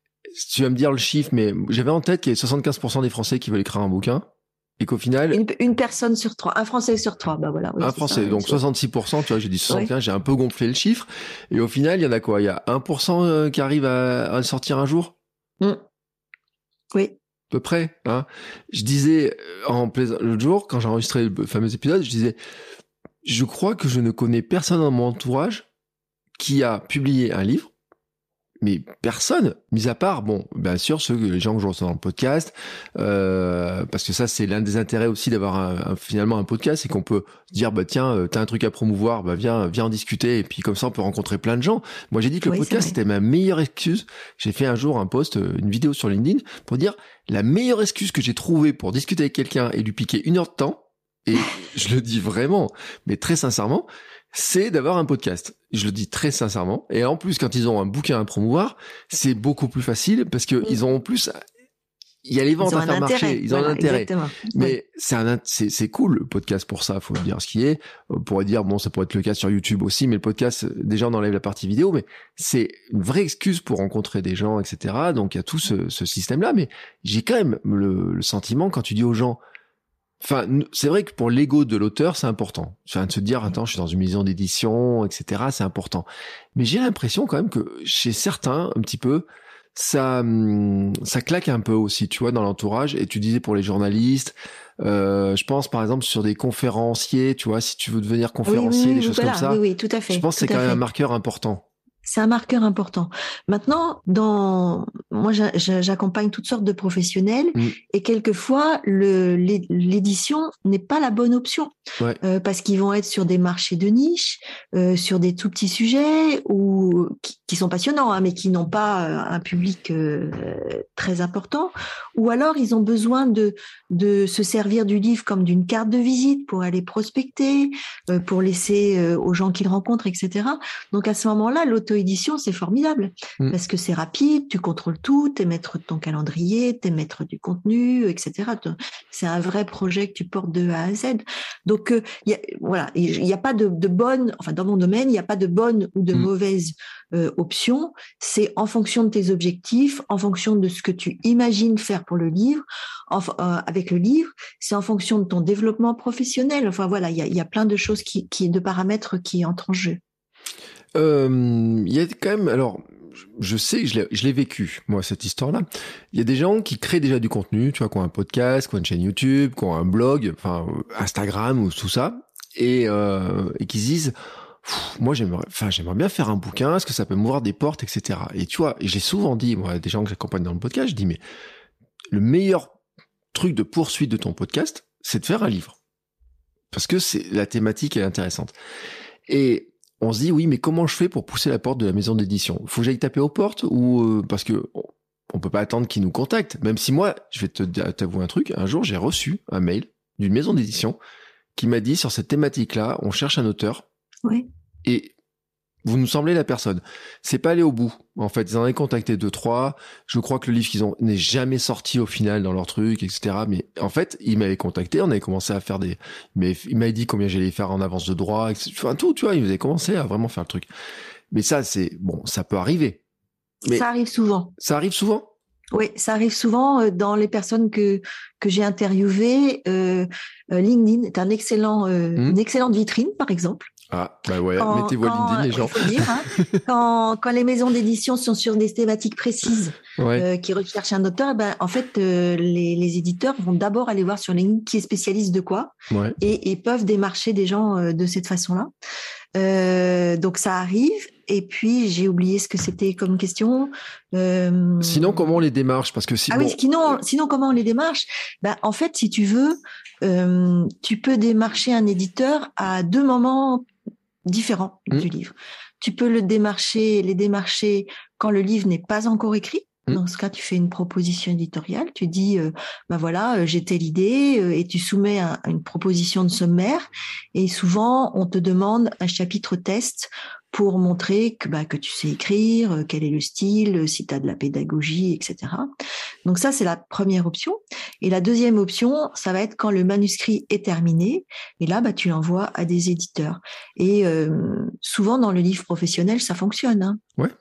tu vas me dire le chiffre, mais j'avais en tête qu'il y avait soixante-quinze pour cent des Français qui veulent écrire un bouquin. Et qu'au final. Une, une personne sur trois, un Français sur trois, bah voilà. Oui, un Français, ça, donc soixante-six pour cent, tu vois, j'ai dit soixante-quinze, ouais. j'ai un peu gonflé le chiffre. Et au final, il y en a quoi? Il y a un pour cent qui arrive à, à sortir un jour? Mmh. Oui. À peu près, hein. Je disais, en plaisant, l'autre jour, quand j'ai enregistré le fameux épisode, je disais, je crois que je ne connais personne dans mon entourage qui a publié un livre, mais personne, mis à part, bon, bien sûr, ceux, les gens que je reçois dans le podcast, euh, parce que ça, c'est l'un des intérêts aussi d'avoir un, un, finalement un podcast, c'est qu'on peut dire, bah tiens, t'as un truc à promouvoir, bah viens, viens en discuter, et puis comme ça, on peut rencontrer plein de gens. Moi, j'ai dit que le oui, podcast, c'était ma meilleure excuse. J'ai fait un jour un post, une vidéo sur LinkedIn, pour dire, la meilleure excuse que j'ai trouvée pour discuter avec quelqu'un et lui piquer une heure de temps, et je le dis vraiment, mais très sincèrement, c'est d'avoir un podcast. Je le dis très sincèrement. Et en plus, quand ils ont un bouquin à promouvoir, c'est beaucoup plus facile parce que mmh. ils ont en plus, il y a les ventes à faire marcher. Ils ont voilà, un intérêt. Exactement. Mais ouais. c'est un, c'est, c'est cool, le podcast pour ça. Faut dire ce qui est. On pourrait dire, bon, ça pourrait être le cas sur YouTube aussi, mais le podcast, déjà, on enlève la partie vidéo, mais c'est une vraie excuse pour rencontrer des gens, et cetera. Donc, il y a tout ce, ce système-là, mais j'ai quand même le, le sentiment quand tu dis aux gens, enfin, c'est vrai que pour l'ego de l'auteur, c'est important. Enfin, de se dire, attends, je suis dans une maison d'édition, et cetera, c'est important. Mais j'ai l'impression quand même que chez certains, un petit peu, ça, ça claque un peu aussi, tu vois, dans l'entourage. Et tu disais pour les journalistes, euh, je pense par exemple sur des conférenciers, tu vois, si tu veux devenir conférencier, oui, oui, des oui, choses voilà, comme ça. Oui, oui, tout à fait. Je pense que c'est quand fait. même un marqueur important. C'est un marqueur important. Maintenant, dans moi, j'accompagne toutes sortes de professionnels mmh. et quelquefois, le, l'édition n'est pas la bonne option ouais. euh, parce qu'ils vont être sur des marchés de niche, euh, sur des tout petits sujets ou qui, qui sont passionnants, hein, mais qui n'ont pas euh, un public euh, très important. Ou alors, ils ont besoin de de se servir du livre comme d'une carte de visite pour aller prospecter, euh, pour laisser euh, aux gens qu'ils rencontrent, et cetera. Donc à ce moment-là, l'auteur l'auto-édition, c'est formidable mmh. parce que c'est rapide, tu contrôles tout, t'es maître de ton calendrier, t'es maître du contenu, et cetera. C'est un vrai projet que tu portes de A à Z. Donc, euh, y a, voilà, il n'y a pas de, de bonne, enfin, dans mon domaine, il n'y a pas de bonne ou de mmh. mauvaise euh, option. C'est en fonction de tes objectifs, en fonction de ce que tu imagines faire pour le livre, en, euh, avec le livre, c'est en fonction de ton développement professionnel. Enfin, voilà, il y a, y a plein de choses qui, qui, de paramètres qui entrent en jeu. Euh, il y a quand même, alors, je sais, je l'ai, je l'ai vécu, moi, cette histoire-là. Il y a des gens qui créent déjà du contenu, tu vois, qui ont un podcast, qui ont une chaîne YouTube, qui ont un blog, enfin, Instagram ou tout ça, et, euh, et qui se disent, moi, j'aimerais, enfin, j'aimerais bien faire un bouquin, est-ce que ça peut m'ouvrir des portes, et cetera. Et tu vois, j'ai souvent dit, moi, des gens que j'accompagne dans le podcast, je dis, mais le meilleur truc de poursuite de ton podcast, c'est de faire un livre. Parce que c'est, la thématique est intéressante. Et, on se dit, oui, mais comment je fais pour pousser la porte de la maison d'édition ? Faut que j'aille taper aux portes ou euh, parce que on, on peut pas attendre qu'ils nous contactent. Même si moi, je vais te t'avouer un truc. Un jour, j'ai reçu un mail d'une maison d'édition qui m'a dit sur cette thématique-là, on cherche un auteur. Oui. Et vous nous semblez la personne. C'est pas allé au bout. En fait, ils en avaient contacté deux, trois. Je crois que le livre qu'ils ont n'est jamais sorti au final dans leur truc, et cetera. Mais en fait, ils m'avaient contacté. On avait commencé à faire des. Mais il m'avait dit combien j'allais faire en avance de droit, et cetera. Enfin tout, tu vois. Ils avaient commencé à vraiment faire le truc. Mais ça, c'est bon, ça peut arriver. Mais ça arrive souvent. Ça arrive souvent. Oui, ça arrive souvent dans les personnes que que j'ai interviewées. Euh, LinkedIn est un excellent, euh, mmh. une excellente vitrine, par exemple. Ah, bah ouais, quand, mettez-vous LinkedIn, les gens. Il faut dire, hein, quand, quand les maisons d'édition sont sur des thématiques précises, ouais. euh, qui recherchent un auteur, ben, en fait, euh, les, les éditeurs vont d'abord aller voir sur LinkedIn qui est spécialiste de quoi, ouais. et, et peuvent démarcher des gens euh, de cette façon-là. Euh, donc ça arrive. Et puis j'ai oublié ce que c'était comme question. Euh... Sinon, comment on les démarche ? Parce que si ah bon... oui, sinon, sinon comment on les démarche ? Ben en fait, si tu veux, euh, tu peux démarcher un éditeur à deux moments différents mmh. du livre. Tu peux le démarcher, les démarcher quand le livre n'est pas encore écrit. Dans ce cas, tu fais une proposition éditoriale, tu dis, euh, bah voilà, euh, j'ai telle idée, euh, et tu soumets un, une proposition de sommaire. Et souvent, on te demande un chapitre test pour montrer que bah que tu sais écrire, euh, quel est le style, euh, si tu as de la pédagogie, et cetera. Donc ça, c'est la première option. Et la deuxième option, ça va être quand le manuscrit est terminé. Et là, bah tu l'envoies à des éditeurs. Et euh, souvent, dans le livre professionnel, ça fonctionne. Hein. Ouais.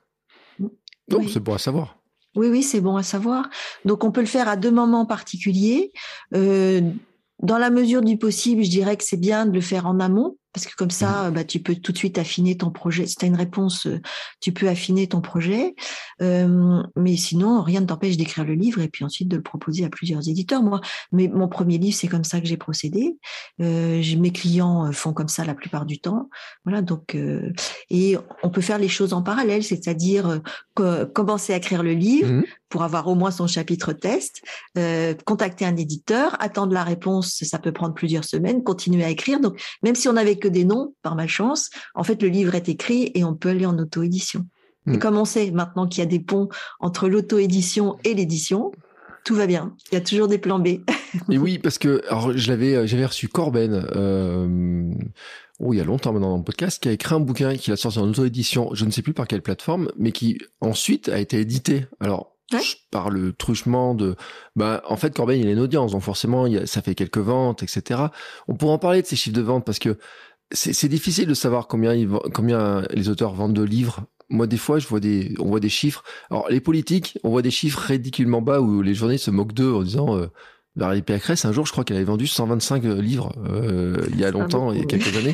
Donc, oui. C'est bon à savoir. Oui, oui, c'est bon à savoir. Donc, on peut le faire à deux moments particuliers. Euh, dans la mesure du possible, je dirais que c'est bien de le faire en amont, parce que comme ça, bah, tu peux tout de suite affiner ton projet. Si tu as une réponse, tu peux affiner ton projet. Euh, mais sinon, rien ne t'empêche d'écrire le livre et puis ensuite de le proposer à plusieurs éditeurs. Moi, mais mon premier livre, c'est comme ça que j'ai procédé. Euh, mes clients font comme ça la plupart du temps. Voilà, donc euh, et on peut faire les choses en parallèle, c'est-à-dire euh, commencer à écrire le livre mmh. pour avoir au moins son chapitre test, euh, contacter un éditeur, attendre la réponse, ça peut prendre plusieurs semaines, continuer à écrire. Donc, même si on avait que des noms, par malchance, en fait, le livre est écrit et on peut aller en auto-édition. Mmh. Et comme on sait maintenant qu'il y a des ponts entre l'auto-édition et l'édition, tout va bien. Il y a toujours des plans B. Et oui, parce que alors je l'avais, j'avais reçu Corben, euh, oh, il y a longtemps maintenant dans le podcast, qui a écrit un bouquin qu'il a sorti en auto-édition, je ne sais plus par quelle plateforme, mais qui ensuite a été édité. Alors, ouais. par le truchement de, bah, en fait, Corben, il a une audience, donc forcément, il y a, ça fait quelques ventes, et cetera. On pourra en parler de ces chiffres de vente parce que c'est, c'est difficile de savoir combien ils, combien les auteurs vendent de livres. Moi, des fois, je vois des, on voit des chiffres. Alors, les politiques, on voit des chiffres ridiculement bas où les journalistes se moquent d'eux en disant, euh, Valérie Pécresse, un jour, je crois qu'elle avait vendu cent vingt-cinq livres, euh, il y a longtemps, il y a quelques années.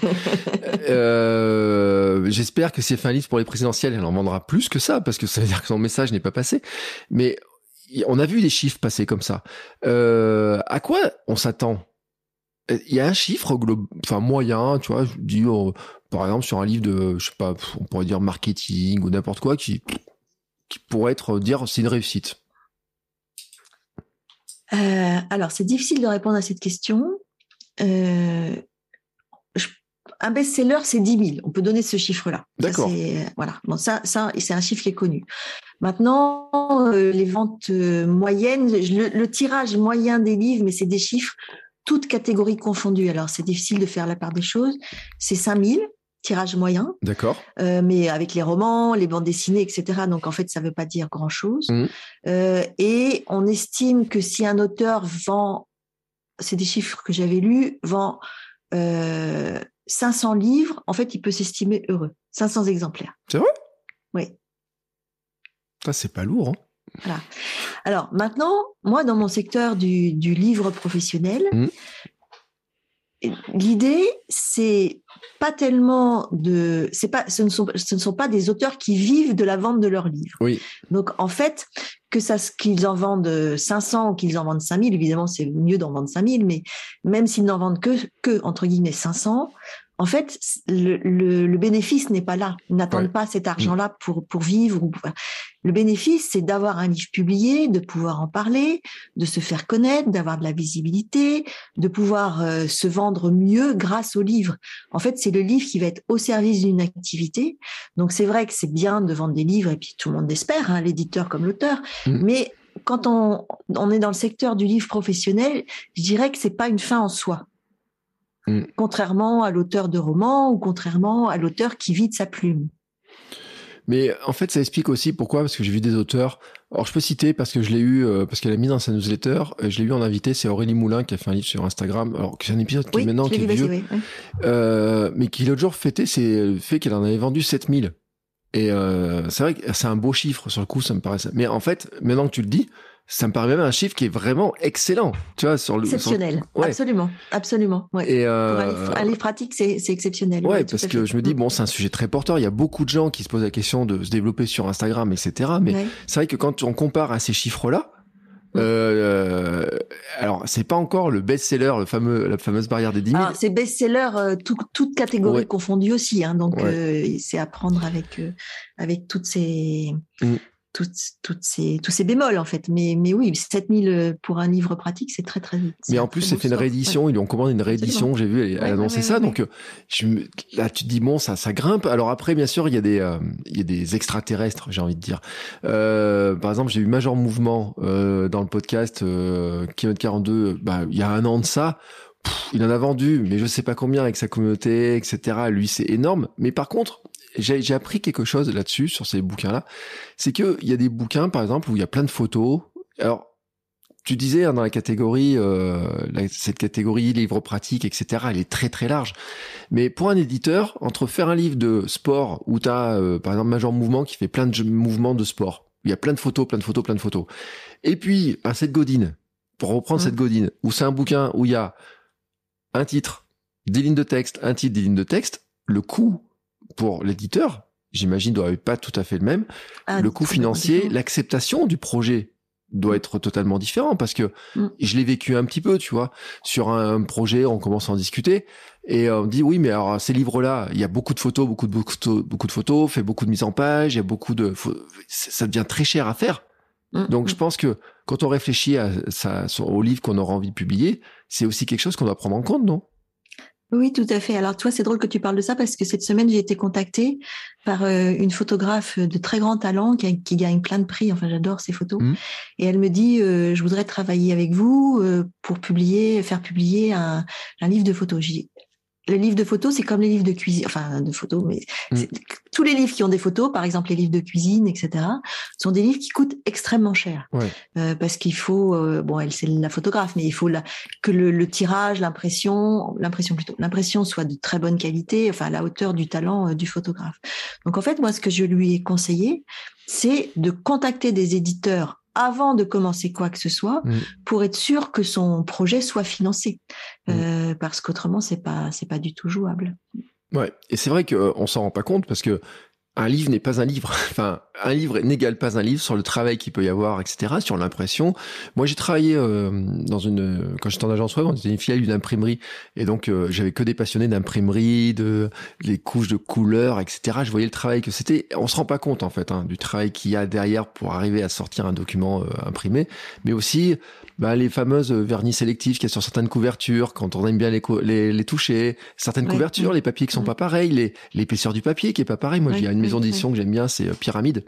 euh, j'espère que si elle fait un livre pour les présidentielles, elle en vendra plus que ça, parce que ça veut dire que son message n'est pas passé. Mais on a vu des chiffres passer comme ça. Euh, à quoi on s'attend ? Il y a un chiffre glo- enfin moyen, tu vois, je dis euh, par exemple sur un livre de, je sais pas, on pourrait dire marketing ou n'importe quoi qui qui pourrait être dire c'est une réussite. Euh, alors c'est difficile de répondre à cette question. Euh, je, un best-seller c'est dix mille. On peut donner ce chiffre-là. D'accord. Ça, c'est, voilà. Bon ça ça c'est un chiffre qui est connu. Maintenant euh, les ventes euh, moyennes, le, le tirage moyen des livres, mais c'est des chiffres toutes catégories confondues. Alors, c'est difficile de faire la part des choses. C'est cinq mille. tirage moyen. D'accord. Euh, mais avec les romans, les bandes dessinées, et cetera. Donc, en fait, ça ne veut pas dire grand-chose. Mmh. Euh, et on estime que si un auteur vend, c'est des chiffres que j'avais lus, vend euh, cinq cents livres, en fait, il peut s'estimer heureux. cinq cents exemplaires. C'est vrai ? Oui. Ça, c'est pas lourd, hein ? Voilà. Alors, maintenant, moi, dans mon secteur du, du livre professionnel, mmh. l'idée, c'est pas tellement de, c'est pas, ce ne sont, ce ne sont pas des auteurs qui vivent de la vente de leurs livres. Oui. Donc, en fait, que ça, qu'ils en vendent cinq cents ou qu'ils en vendent cinq mille, évidemment, c'est mieux d'en vendre cinq mille, mais même s'ils n'en vendent que, que, entre guillemets, cinq cents, en fait, le, le, le bénéfice n'est pas là. Ils n'attendent ouais. pas cet argent-là pour, pour vivre. Ou pour... Le bénéfice, c'est d'avoir un livre publié, de pouvoir en parler, de se faire connaître, d'avoir de la visibilité, de pouvoir euh, se vendre mieux grâce au livre. En fait, c'est le livre qui va être au service d'une activité. Donc, c'est vrai que c'est bien de vendre des livres, et puis tout le monde l'espère, hein, l'éditeur comme l'auteur. Mmh. Mais quand on, on est dans le secteur du livre professionnel, je dirais que c'est pas une fin en soi. Mmh. Contrairement à l'auteur de romans ou contrairement à l'auteur qui vit de sa plume. Mais en fait, ça explique aussi pourquoi, parce que j'ai vu des auteurs. Alors, je peux citer parce que je l'ai eu, euh, parce qu'elle a mis dans sa newsletter, euh, je l'ai eu en invité, c'est Aurélie Moulin qui a fait un livre sur Instagram. Alors, c'est un épisode qui oui, est maintenant qui est vieux, oui, oui. Euh, mais qui l'autre jour fêtait, c'est le fait qu'elle en avait vendu sept mille. Et euh, c'est vrai que c'est un beau chiffre sur le coup, ça me paraît ça. Mais en fait, maintenant que tu le dis, ça me paraît même un chiffre qui est vraiment excellent, tu vois, sur le exceptionnel, sur... Ouais. absolument, absolument. Ouais. Et euh... Pour un livre, un livre pratique, c'est, c'est exceptionnel. Ouais, ouais, parce que fait. je me dis bon, c'est un sujet très porteur. Il y a beaucoup de gens qui se posent la question de se développer sur Instagram, et cetera. Mais ouais. c'est vrai que quand on compare à ces chiffres-là, ouais. euh, alors c'est pas encore le best-seller, le fameux, la fameuse barrière des dix mille. Alors c'est best-seller, euh, tout, toutes catégories ouais. confondues aussi, hein. Donc ouais. euh, c'est à prendre avec euh, avec toutes ces. Mm. Toutes, toutes ces, tous ces bémols, en fait. Mais, mais oui, sept mille pour un livre pratique, c'est très, très vite. Mais en plus, c'est fait une réédition. Ouais. Ils lui ont commandé une réédition. Absolument. J'ai vu, elle, elle ouais, annonçait ouais, ça. Ouais, donc, ouais. Je me, là, tu te dis, bon, ça, ça grimpe. Alors après, bien sûr, il y a des, euh, il y a des extraterrestres, j'ai envie de dire. Euh, par exemple, j'ai eu Major Mouvement, euh, dans le podcast, euh, kilomètre quarante-deux, bah, il y a un an de ça. Pff, il en a vendu, mais je sais pas combien avec sa communauté, et cetera. Lui, c'est énorme. Mais par contre, J'ai, j'ai appris quelque chose là-dessus, sur ces bouquins-là. C'est que il y a des bouquins, par exemple, où il y a plein de photos. Alors, tu disais, hein, dans la catégorie, euh, la, cette catégorie livre pratique, et cetera, elle est très, très large. Mais pour un éditeur, entre faire un livre de sport, où tu as, euh, par exemple, Major Mouvement qui fait plein de mouvements de sport. Il y a plein de photos, plein de photos, plein de photos. Et puis, un Seth Godin, pour reprendre mmh. Seth Godin, où c'est un bouquin où il y a un titre, des lignes de texte, un titre, des lignes de texte, le coût pour l'éditeur, j'imagine, doit être pas tout à fait le même. Ah, le coût financier, l'acceptation du projet doit être totalement différent parce que mm. je l'ai vécu un petit peu, tu vois. Sur un, un projet, on commence à en discuter et on dit oui, mais alors ces livres-là, il y a beaucoup de photos, beaucoup de beaucoup de, beaucoup de photos, fait beaucoup de mise en page, il y a beaucoup de, ça devient très cher à faire. Mm. Donc mm. je pense que quand on réfléchit à ça, au livre qu'on aura envie de publier, c'est aussi quelque chose qu'on doit prendre en compte, non? Oui, tout à fait. Alors, toi, c'est drôle que tu parles de ça parce que cette semaine, j'ai été contactée par euh, une photographe de très grand talent qui, qui gagne plein de prix. Enfin, j'adore ses photos. Mmh. Et elle me dit, euh, je voudrais travailler avec vous euh, pour publier, faire publier un, un livre de photos. J'ai dit, le livre de photos, c'est comme les livres de cuisine, enfin de photos, mais mmh. c'est, tous les livres qui ont des photos, par exemple les livres de cuisine, et cetera, sont des livres qui coûtent extrêmement cher, ouais. euh, parce qu'il faut, euh, bon, elle c'est la photographe, mais il faut la, que le, le tirage, l'impression, l'impression plutôt, l'impression soit de très bonne qualité, enfin à la hauteur du talent euh, du photographe. Donc en fait, moi, ce que je lui ai conseillé, c'est de contacter des éditeurs avant de commencer quoi que ce soit, mmh. pour être sûr que son projet soit financé, mmh. euh, parce qu'autrement c'est pas c'est pas du tout jouable. Ouais, et c'est vrai qu'on euh, s'en rend pas compte parce que un livre n'est pas un livre. Enfin, un livre n'égale pas un livre sur le travail qu'il peut y avoir, et cetera, sur l'impression. Moi, j'ai travaillé euh, dans une, quand j'étais en agence web, on était une filiale d'une imprimerie, et donc euh, j'avais que des passionnés d'imprimerie, de les couches de couleurs, et cetera. Je voyais le travail que c'était. On se rend pas compte en fait hein, du travail qu'il y a derrière pour arriver à sortir un document euh, imprimé, mais aussi bah, les fameuses vernis sélectifs qu'il y a sur certaines couvertures, quand on aime bien les les, les toucher, certaines ouais, couvertures, ouais. les papiers qui sont ouais. pas pareils, les l'épaisseur du papier qui est pas pareil. Moi, ouais, il y a une maison d'édition que j'aime bien, c'est Pyramide.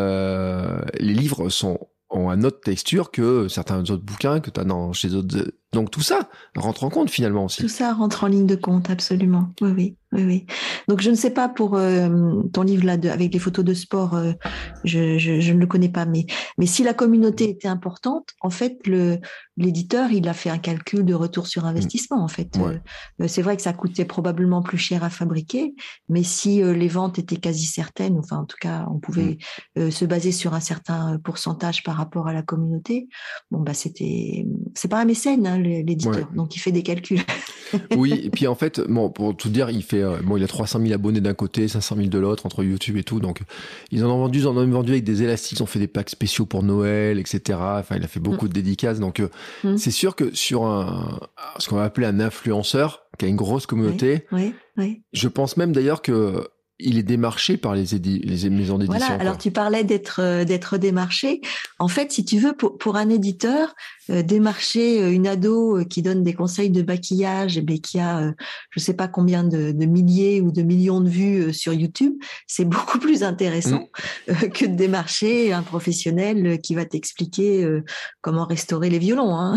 Euh, les livres sont ont une autre texture que certains autres bouquins que tu as dans chez d'autres Donc tout ça rentre en compte finalement aussi. Tout ça rentre en ligne de compte, absolument. Oui, oui, oui, oui. Donc je ne sais pas pour euh, ton livre là de, avec les photos de sport, euh, je, je, je ne le connais pas, mais mais si la communauté était importante, en fait le l'éditeur il a fait un calcul de retour sur investissement. En fait, ouais. euh, c'est vrai que ça coûtait probablement plus cher à fabriquer, mais si euh, les ventes étaient quasi certaines, enfin en tout cas on pouvait mm. euh, se baser sur un certain pourcentage par rapport à la communauté. Bon bah c'était c'est pas un mécène hein, l'éditeur, ouais. Donc il fait des calculs. Oui, et puis en fait, bon, pour tout dire, il fait, euh, bon, il a trois cent mille abonnés d'un côté, cinq cent mille de l'autre entre YouTube et tout, donc ils en ont vendu, ils en ont même vendu avec des élastiques, ils ont fait des packs spéciaux pour Noël, et cetera. Enfin, il a fait beaucoup mmh. de dédicaces, donc euh, mmh. c'est sûr que sur un, ce qu'on va appeler un influenceur qui a une grosse communauté, oui, oui, oui. Je pense même d'ailleurs que il est démarché par les, édi- les maisons d'édition. Voilà. Quoi. Alors tu parlais d'être euh, d'être démarché. En fait, si tu veux, pour pour un éditeur, euh, démarcher une ado qui donne des conseils de maquillage, et bien qui a, euh, je sais pas combien de, de milliers ou de millions de vues euh, sur YouTube, c'est beaucoup plus intéressant mmh. euh, que de démarcher un professionnel qui va t'expliquer euh, comment restaurer les violons. Hein.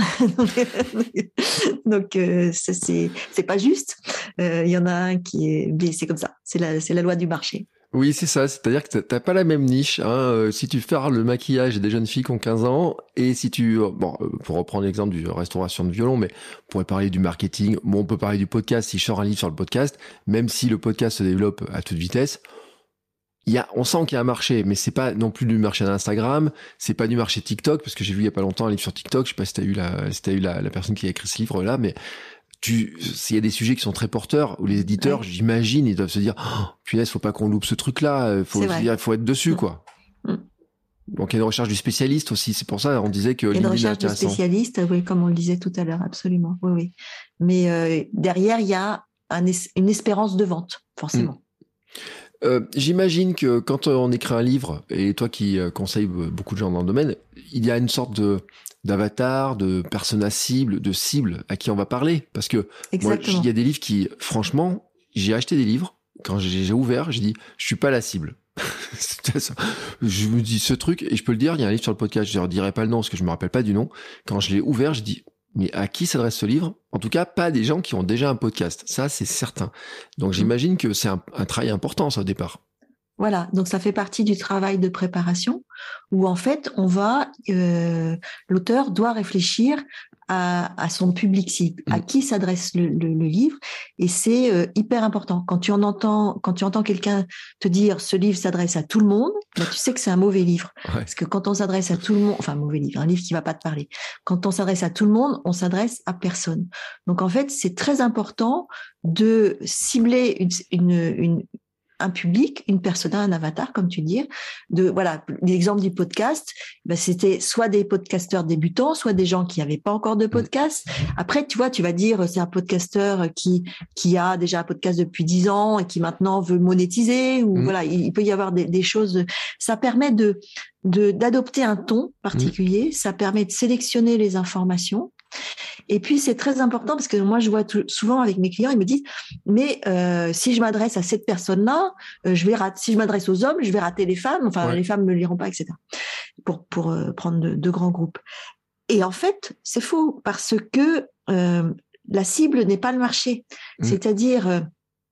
Donc euh, ça, c'est c'est pas juste. Il euh, y en a un qui est, c'est comme ça. C'est la c'est la loi du marché. Oui, c'est ça. C'est-à-dire que t'as pas la même niche. Hein. Euh, si tu fais le maquillage des jeunes filles qui ont quinze ans, et si tu, bon, pour reprendre l'exemple du restauration de violon, mais on pourrait parler du marketing. Bon, on peut parler du podcast. Si je sors un livre sur le podcast, même si le podcast se développe à toute vitesse, il y a, on sent qu'il y a un marché, mais c'est pas non plus du marché d'Instagram, c'est pas du marché TikTok, parce que j'ai vu il y a pas longtemps un livre sur TikTok. Je sais pas si t'as eu la, si t'as eu la, la personne qui a écrit ce livre-là, mais tu, s'il y a des sujets qui sont très porteurs, où les éditeurs, ouais. j'imagine, ils doivent se dire, oh, punaise, faut pas qu'on loupe ce truc-là, faut, il faut être dessus, mmh. quoi. Mmh. Donc, il y a une recherche du spécialiste aussi. C'est pour ça, on disait que il y a une recherche du spécialiste, oui, comme on le disait tout à l'heure, absolument. Oui, oui. Mais, euh, derrière, il y a un es- une espérance de vente, forcément. Mmh. Euh, j'imagine que quand on écrit un livre, et toi qui euh, conseilles beaucoup de gens dans le domaine, il y a une sorte de, d'avatar, de persona cible, de cible à qui on va parler. Parce que moi, il y a des livres qui, franchement, j'ai acheté des livres, quand j'ai, j'ai ouvert, j'ai dit, je suis pas la cible. C'était ça. Je me dis ce truc, et je peux le dire, il y a un livre sur le podcast, je ne dirai pas le nom parce que je me rappelle pas du nom. Quand je l'ai ouvert, je dis, mais à qui s'adresse ce livre ? En tout cas, pas des gens qui ont déjà un podcast. Ça, c'est certain. Donc, j'imagine que c'est un, un travail important, ça, au départ. Voilà, donc ça fait partie du travail de préparation où en fait on va, euh, l'auteur doit réfléchir à, à son public cible, à qui s'adresse le, le, le livre, et c'est euh, hyper important. Quand tu en entends, quand tu entends quelqu'un te dire ce livre s'adresse à tout le monde, bah, tu sais que c'est un mauvais livre, ouais. Parce que quand on s'adresse à tout le monde, enfin mauvais livre, un livre qui va pas te parler. Quand on s'adresse à tout le monde, on s'adresse à personne. Donc en fait, c'est très important de cibler une, une, une un public, une persona, un avatar, comme tu dis. De, voilà, l'exemple du podcast, ben c'était soit des podcasteurs débutants, soit des gens qui n'avaient pas encore de podcast. Après, tu vois, tu vas dire, c'est un podcasteur qui, qui a déjà un podcast depuis dix ans et qui maintenant veut monétiser, ou mmh. voilà, il, il peut y avoir des, des choses. Ça permet de, de, d'adopter un ton particulier. Mmh. Ça permet de sélectionner les informations. Et puis, c'est très important parce que moi, je vois tout, souvent avec mes clients, ils me disent, mais euh, si je m'adresse à cette personne-là, euh, je vais rater, si je m'adresse aux hommes, je vais rater les femmes, enfin, ouais. les femmes ne me liront pas, et cetera, pour, pour euh, prendre de, de grands groupes. Et en fait, c'est faux parce que euh, la cible n'est pas le marché. Mmh. C'est-à-dire, euh,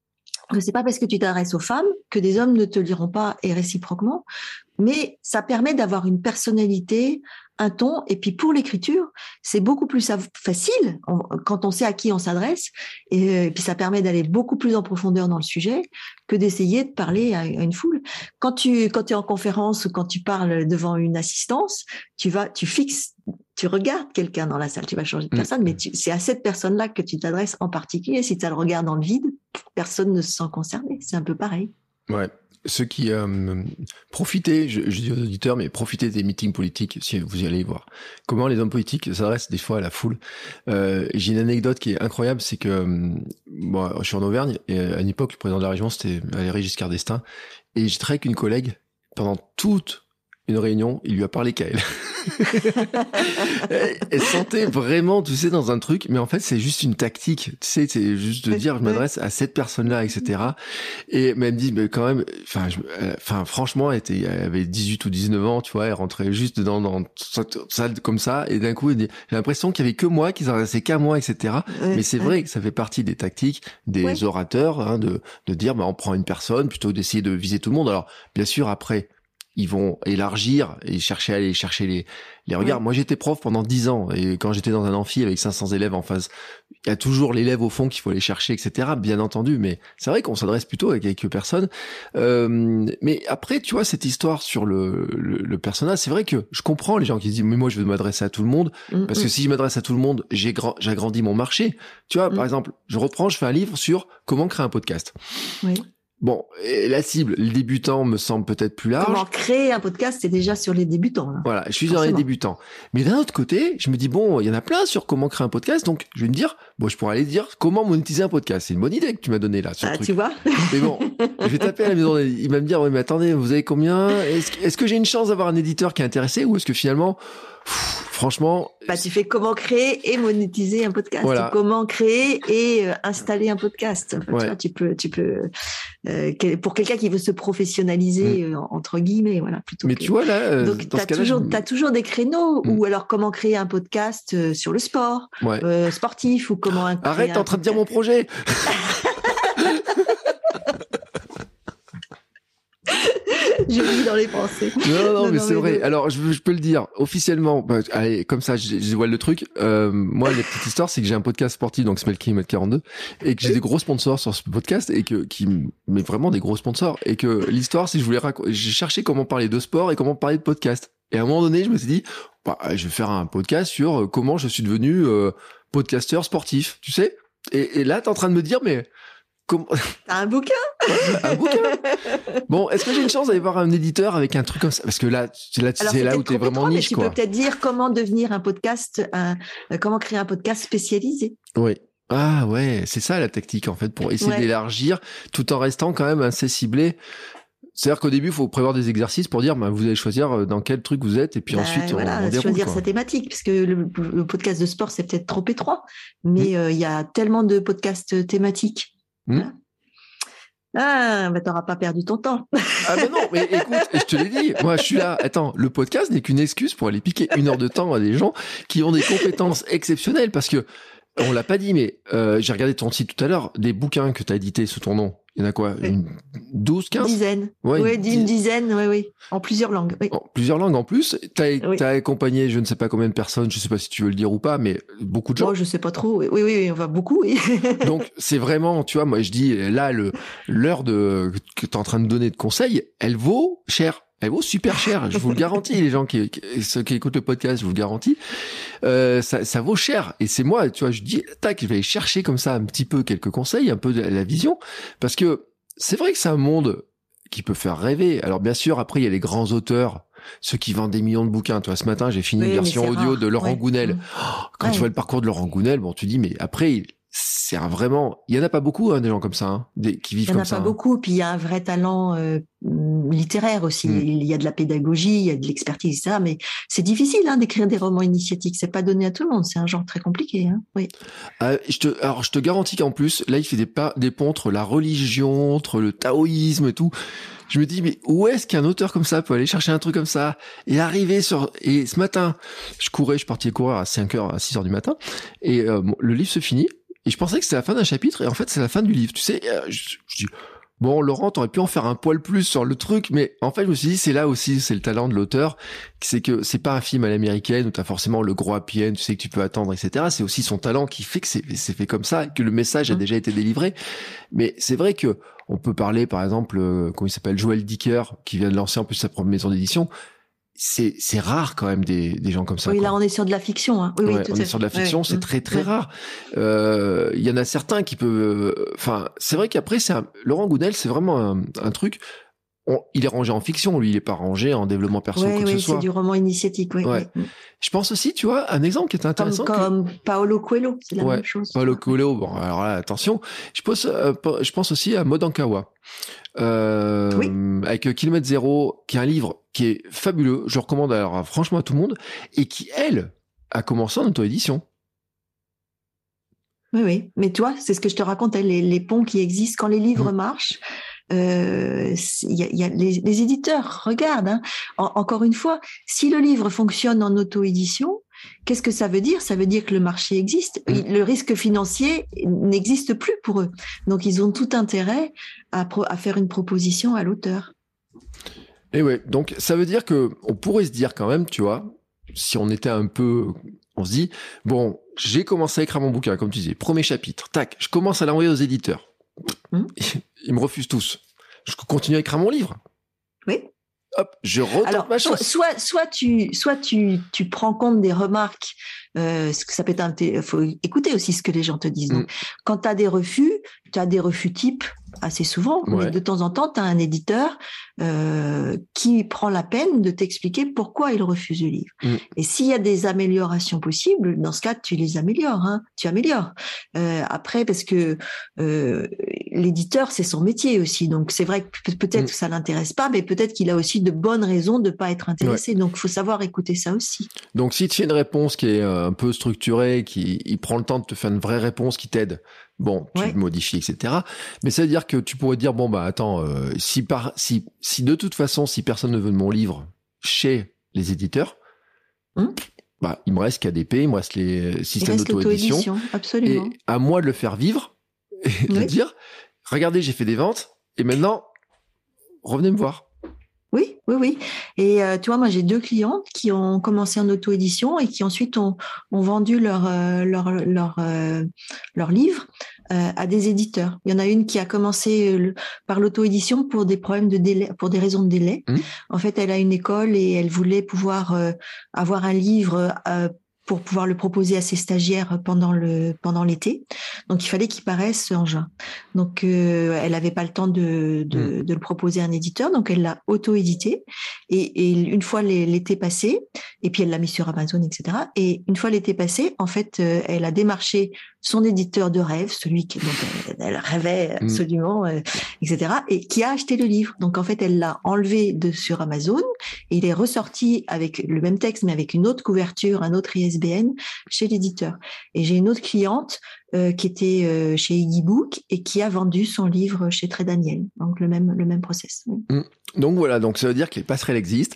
c'est pas parce que tu t'adresses aux femmes que des hommes ne te liront pas et réciproquement, mais ça permet d'avoir une personnalité, un ton, et puis pour l'écriture, c'est beaucoup plus facile on, quand on sait à qui on s'adresse, et, et puis ça permet d'aller beaucoup plus en profondeur dans le sujet que d'essayer de parler à, à une foule. Quand tu quand tu es en conférence ou quand tu parles devant une assistance, tu vas tu fixes tu regardes quelqu'un dans la salle, tu vas changer de personne, mmh. mais tu, c'est à cette personne-là que tu t'adresses en particulier. Si tu as le regard dans le vide, personne ne se sent concerné. C'est un peu pareil. Ouais. Ceux qui euh, profitez, je, je dis aux auditeurs, mais profitez des meetings politiques, si vous y allez voir. Comment les hommes politiques s'adressent des fois à la foule. Euh, j'ai une anecdote qui est incroyable, c'est que moi, bon, je suis en Auvergne, et à une époque, le président de la région, c'était Valéry Giscard d'Estaing, et j'ai travaillé avec une collègue pendant toute une réunion, il lui a parlé qu'à elle. elle, elle sentait vraiment, tu sais, dans un truc, mais en fait, c'est juste une tactique. Tu sais, c'est juste de dire, je m'adresse à cette personne-là, et cetera. Et mais elle me dit, mais quand même, enfin, enfin, franchement, elle, était, elle avait dix-huit ou dix-neuf ans, tu vois, elle rentrait juste dans, dans cette salle comme ça, et d'un coup, elle dit, j'ai l'impression qu'il y avait que moi, qu'ils s'adressaient qu'à moi, et cetera. Ouais, mais c'est ouais. vrai que ça fait partie des tactiques des ouais. orateurs, hein, de, de dire, bah, on prend une personne plutôt que d'essayer de viser tout le monde. Alors, bien sûr, après, ils vont élargir et chercher à aller chercher les, les regards. Ouais. Moi, j'étais prof pendant dix ans et quand j'étais dans un amphi avec cinq cents élèves en face, il y a toujours l'élève au fond qu'il faut aller chercher, et cetera. Bien entendu, mais c'est vrai qu'on s'adresse plutôt avec quelques personnes. Euh, mais après, tu vois, cette histoire sur le, le, le personnage, c'est vrai que je comprends les gens qui disent, mais moi, je veux m'adresser à tout le monde mmh, parce que mmh. si je m'adresse à tout le monde, j'ai grand, j'agrandis mon marché. Tu vois, mmh. par exemple, je reprends, je fais un livre sur comment créer un podcast. Oui. Bon, la cible, les débutants me semble peut-être plus large. Comment créer un podcast, c'est déjà sur les débutants. Là. Voilà, je suis Forcément. dans les débutants. Mais d'un autre côté, je me dis, bon, il y en a plein sur comment créer un podcast, donc je vais me dire, bon, je pourrais aller dire comment monétiser un podcast. C'est une bonne idée que tu m'as donnée là. Sur ah, le truc. Tu vois. Mais bon, je vais taper à la maison, il va me dire, oui, mais attendez, vous avez combien? Est-ce que, est-ce que j'ai une chance d'avoir un éditeur qui est intéressé ou est-ce que finalement... Pff, franchement... Bah, tu fais comment créer et monétiser un podcast. Voilà. Comment créer et euh, installer un podcast. Enfin, ouais. tu vois, tu peux, tu peux euh, pour quelqu'un qui veut se professionnaliser, mmh. euh, entre guillemets. Voilà, plutôt Mais que... tu vois, là... Euh, Donc, tu as toujours, je... toujours des créneaux. Mmh. Ou alors, comment créer un podcast euh, sur le sport, ouais. euh, sportif, ou comment... Arrête, t'es en train de dire mon projet. J'ai mis dans les pensées. Non, non, non, mais non, c'est mais vrai. De... Alors, je, je peux le dire officiellement. Bah, allez, comme ça, je, je dévoile le truc. Euh, moi, la petite histoire, c'est que j'ai un podcast sportif, donc Smell Kilomètre quarante-deux, et que j'ai des gros sponsors sur ce podcast, et que qui, mais vraiment des gros sponsors, et que l'histoire, c'est que je voulais raconter. J'ai cherché comment parler de sport et comment parler de podcast. Et à un moment donné, je me suis dit, bah, je vais faire un podcast sur comment je suis devenu euh, podcasteur sportif, tu sais. Et, et là, t'es en train de me dire, mais comment... T'as un bouquin? Un bouquin. Bon, est-ce que j'ai une chance d'aller voir un éditeur avec un truc comme ça? Parce que là, c'est là, Alors, c'est là où t'es vraiment niche, tu quoi. Tu peux peut-être dire comment devenir un podcast, un, comment créer un podcast spécialisé. Oui. Ah ouais, c'est ça la tactique en fait, pour essayer ouais. d'élargir tout en restant quand même assez ciblé. C'est-à-dire qu'au début, il faut prévoir des exercices pour dire, bah, vous allez choisir dans quel truc vous êtes, et puis bah, ensuite, voilà, on, on déroule, choisir quoi. sa thématique, parce que le, le podcast de sport, c'est peut-être trop étroit, mais il mmh. euh, y a tellement de podcasts thématiques. Mmh. Voilà. Ah, bah t'auras pas perdu ton temps. Ah ben non, mais écoute, je te l'ai dit, moi je suis là, attends, le podcast n'est qu'une excuse pour aller piquer une heure de temps à des gens qui ont des compétences exceptionnelles, parce que, on l'a pas dit, mais euh, j'ai regardé ton site tout à l'heure, des bouquins que t'as édités sous ton nom. Il y en a quoi, une douze, quinze? Dizaine. Ouais, oui, une, une dizaine, oui, oui. En plusieurs langues. Oui. En plusieurs langues en plus. T'as, oui. t'as accompagné, je ne sais pas combien de personnes, je ne sais pas si tu veux le dire ou pas, mais beaucoup de gens. Moi, je sais pas trop. Oui, oui, oui, on va beaucoup, oui. Donc, c'est vraiment, tu vois, moi, je dis, là, le, l'heure de, que t'es en train de donner de conseils, elle vaut cher. Elle vaut super cher, je vous le garantis, les gens qui, qui, ceux qui écoutent le podcast, je vous le garantis. Euh, ça, ça vaut cher. Et c'est moi, tu vois, je dis, tac, je vais aller chercher comme ça un petit peu quelques conseils, un peu de la vision. Parce que c'est vrai que c'est un monde qui peut faire rêver. Alors, bien sûr, après, il y a les grands auteurs, ceux qui vendent des millions de bouquins. Tu vois, ce matin, j'ai fini oui, une version audio rare. de Laurent ouais. Gounel. Mmh. Oh, quand ouais. tu vois le parcours de Laurent Gounel, bon, tu dis, mais après, c'est un vraiment, il y en a pas beaucoup, hein, des gens comme ça, hein, des, qui vivent comme ça. Il y en a pas hein. beaucoup, puis il y a un vrai talent euh, littéraire aussi. Mm. Il y a de la pédagogie, il y a de l'expertise, et cetera. Mais c'est difficile hein, d'écrire des romans initiatiques. C'est pas donné à tout le monde. C'est un genre très compliqué. Hein. Oui. Euh, je te, alors je te garantis qu'en plus, là, il fait des, pas, des ponts entre la religion, entre le taoïsme et tout. Je me dis, mais où est-ce qu'un auteur comme ça peut aller chercher un truc comme ça et arriver sur... Et ce matin, je courais, je suis parti courir à cinq heures, à six heures du matin, et euh, bon, le livre se finit. Et je pensais que c'était la fin d'un chapitre, et en fait, c'est la fin du livre. Tu sais, je, je dis, bon, Laurent, t'aurais pu en faire un poil plus sur le truc, mais en fait, je me suis dit, c'est là aussi, c'est le talent de l'auteur, c'est que c'est pas un film à l'américaine où t'as forcément le gros happy end, tu sais que tu peux attendre, et cetera. C'est aussi son talent qui fait que c'est, c'est fait comme ça, et que le message a déjà été délivré. Mais c'est vrai que on peut parler, par exemple, euh, comment il s'appelle, Joël Dicker, qui vient de lancer en plus sa première maison d'édition. C'est, c'est rare quand même des, des gens comme ça. Oui, quoi. là on est sur de la fiction. Hein. Oui, ouais, oui, tout on à est sur de la fiction, ouais. c'est très très ouais. rare. Euh, il y en a certains qui peuvent. Enfin, c'est vrai qu'après, c'est un, Laurent Gounel, c'est vraiment un, un truc. on, il est rangé en fiction, lui, il est pas rangé en développement perso ouais, ou quoi ouais, que ce soit. C'est du roman initiatique, oui. Ouais. Ouais. Je pense aussi, tu vois, un exemple qui est intéressant. Comme, comme que... Paolo Coelho, c'est la ouais, même chose. Paolo Coelho, bon, alors là, attention. Je pense, euh, je pense aussi à Maud Ankawa. Euh, oui. Avec Kilomètre Zéro, qui est un livre qui est fabuleux. Je recommande alors franchement à tout le monde et qui, elle, a commencé en auto-édition. Oui, oui. Mais toi, c'est ce que je te racontais, les, les ponts qui existent quand les livres mmh. marchent. Euh, y a, y a les, les éditeurs regardent. Hein. En, encore une fois, si le livre fonctionne en auto-édition, qu'est-ce que ça veut dire ? Ça veut dire que le marché existe. Mmh. Le risque financier n'existe plus pour eux. Donc, ils ont tout intérêt à, pro, à faire une proposition à l'auteur. Et ouais, donc ça veut dire que on pourrait se dire quand même, tu vois, si on était un peu, on se dit, bon, j'ai commencé à écrire mon bouquin, comme tu disais, premier chapitre, tac, je commence à l'envoyer aux éditeurs. Mmh. Ils me refusent tous. Je continue à écrire mon livre. Oui. Hop, je retente Alors, ma chance. Soit, soit, tu, soit tu, tu prends compte des remarques, euh, ce que ça peut être un, faut écouter aussi ce que les gens te disent. Donc, mmh. quand tu as des refus, tu as des refus types assez souvent, ouais. mais de temps en temps, tu as un éditeur euh, qui prend la peine de t'expliquer pourquoi il refuse le livre. Mmh. Et s'il y a des améliorations possibles, dans ce cas, tu les améliores, hein, tu améliores. Euh, après, parce que euh, l'éditeur, c'est son métier aussi. Donc, c'est vrai que peut-être mmh. que ça l'intéresse pas, mais peut-être qu'il a aussi de bonnes raisons de pas être intéressé. Ouais. Donc, il faut savoir écouter ça aussi. Donc, si tu as une réponse qui est un peu structurée, qui il prend le temps de te faire une vraie réponse qui t'aide, bon, tu ouais. le modifies, et cetera. Mais ça veut dire que tu pourrais dire, bon, bah, attends, euh, si par, si, si de toute façon, si personne ne veut de mon livre chez les éditeurs, hum? bah, il me reste K D P, il me reste les systèmes d'auto-édition. Absolument. Et à moi de le faire vivre et oui. de dire, regardez, j'ai fait des ventes et maintenant, revenez me voir. Oui, oui, oui. Et euh, tu vois, moi, j'ai deux clients qui ont commencé en auto-édition et qui ensuite ont, ont vendu leur, euh, leur, leur, euh, leur livre euh, à des éditeurs. Il y en a une qui a commencé le, par l'auto-édition pour des problèmes de délai, pour des raisons de délai. Mmh. En fait, elle a une école et elle voulait pouvoir euh, avoir un livre euh, pour pouvoir le proposer à ses stagiaires pendant le pendant l'été. Donc, il fallait qu'il paraisse en juin. Donc, euh, elle n'avait pas le temps de, de, mmh. de le proposer à un éditeur. Donc, elle l'a auto-édité. Et, et une fois l'été passé, et puis elle l'a mis sur Amazon, et cetera. Et une fois l'été passé, en fait, euh, elle a démarché son éditeur de rêve, celui qui, dont elle, elle rêvait absolument, mmh. euh, et cetera. Et qui a acheté le livre. Donc, en fait, elle l'a enlevé de sur Amazon. Et il est ressorti avec le même texte, mais avec une autre couverture, un autre I S B N chez l'éditeur. Et j'ai une autre cliente euh, qui était euh, chez Iggy Book et qui a vendu son livre chez Très Daniel. Donc le même le même process. Oui. Mmh. Donc voilà, donc ça veut dire que les passerelles existent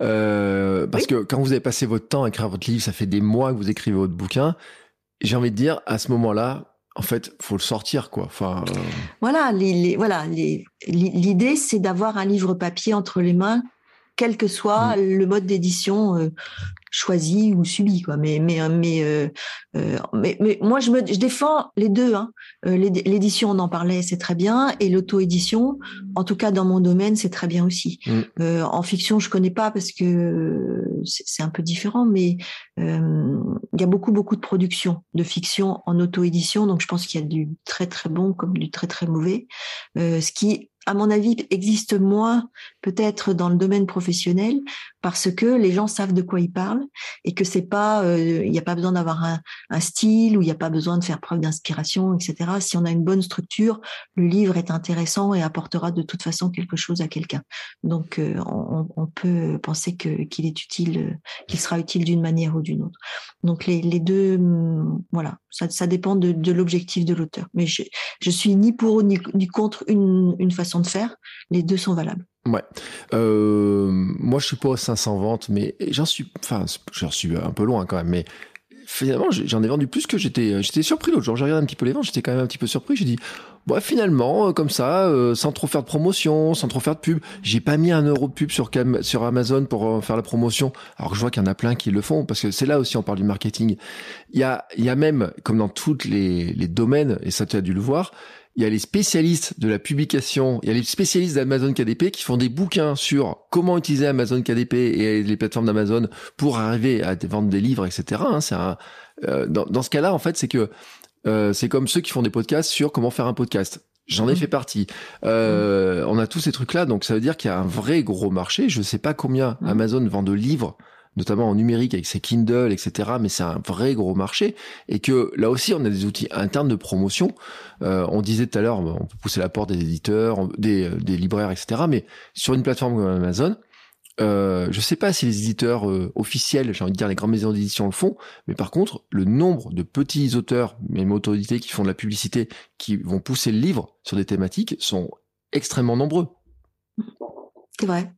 euh, parce oui. que quand vous avez passé votre temps à écrire votre livre, ça fait des mois que vous écrivez votre bouquin. J'ai envie de dire à ce moment-là, en fait, faut le sortir quoi. Enfin. Euh... Voilà, les, les, voilà, les, l'idée c'est d'avoir un livre papier entre les mains, quel que soit mmh. le mode d'édition euh, choisi ou subi, quoi. Mais mais mais euh, euh, mais, mais moi je me je défends les deux. Hein. Euh, l'édition, on en parlait, c'est très bien, et l'auto-édition, en tout cas dans mon domaine, c'est très bien aussi. Mmh. Euh, en fiction, je connais pas parce que c'est un peu différent, mais euh, il y a beaucoup beaucoup de productions de fiction en auto-édition, donc je pense qu'il y a du très très bon comme du très très mauvais. Euh, ce qui à mon avis, existe moins peut-être dans le domaine professionnel parce que les gens savent de quoi ils parlent et que c'est pas, il euh, n'y a pas besoin d'avoir un, un style ou il n'y a pas besoin de faire preuve d'inspiration, et cetera. Si on a une bonne structure, le livre est intéressant et apportera de toute façon quelque chose à quelqu'un. Donc, euh, on, on peut penser que qu'il est utile, qu'il sera utile d'une manière ou d'une autre. Donc, les, les deux, voilà, ça, ça dépend de, de l'objectif de l'auteur. Mais je, je suis ni pour ni, ni contre une, une façon de faire, les deux sont valables. Ouais. Euh, moi, je suis pas aux cinq cents ventes, mais j'en suis, enfin, j'en suis un peu loin quand même, mais finalement, j'en ai vendu plus que j'étais, j'étais surpris l'autre jour. J'ai regardé un petit peu les ventes, j'étais quand même un petit peu surpris. J'ai dit, bon, finalement, comme ça, euh, sans trop faire de promotion, sans trop faire de pub, j'ai pas mis un euro de pub sur, sur Amazon pour euh, faire la promotion. Alors que je vois qu'il y en a plein qui le font, parce que c'est là aussi, on parle du marketing. Il y a, il y a même, comme dans tous les, les domaines, et ça tu as dû le voir, il y a les spécialistes de la publication, il y a les spécialistes d'Amazon K D P qui font des bouquins sur comment utiliser Amazon K D P et les plateformes d'Amazon pour arriver à vendre des livres, et cetera. Hein, c'est un, euh, dans, dans ce cas-là, en fait, c'est que euh, c'est comme ceux qui font des podcasts sur comment faire un podcast. J'en ai fait partie. Euh, mmh. On a tous ces trucs-là, donc ça veut dire qu'il y a un vrai gros marché. Je sais pas combien mmh. Amazon vend de livres, notamment en numérique avec ses Kindle, et cetera. Mais c'est un vrai gros marché. Et que là aussi, on a des outils internes de promotion. Euh, on disait tout à l'heure, on peut pousser la porte des éditeurs, des, des libraires, et cetera. Mais sur une plateforme comme Amazon, Euh, je sais pas si les éditeurs euh, officiels, j'ai envie de dire les grandes maisons d'édition le font, mais par contre, le nombre de petits auteurs, même auto-édités, qui font de la publicité, qui vont pousser le livre sur des thématiques, sont extrêmement nombreux. C'est vrai.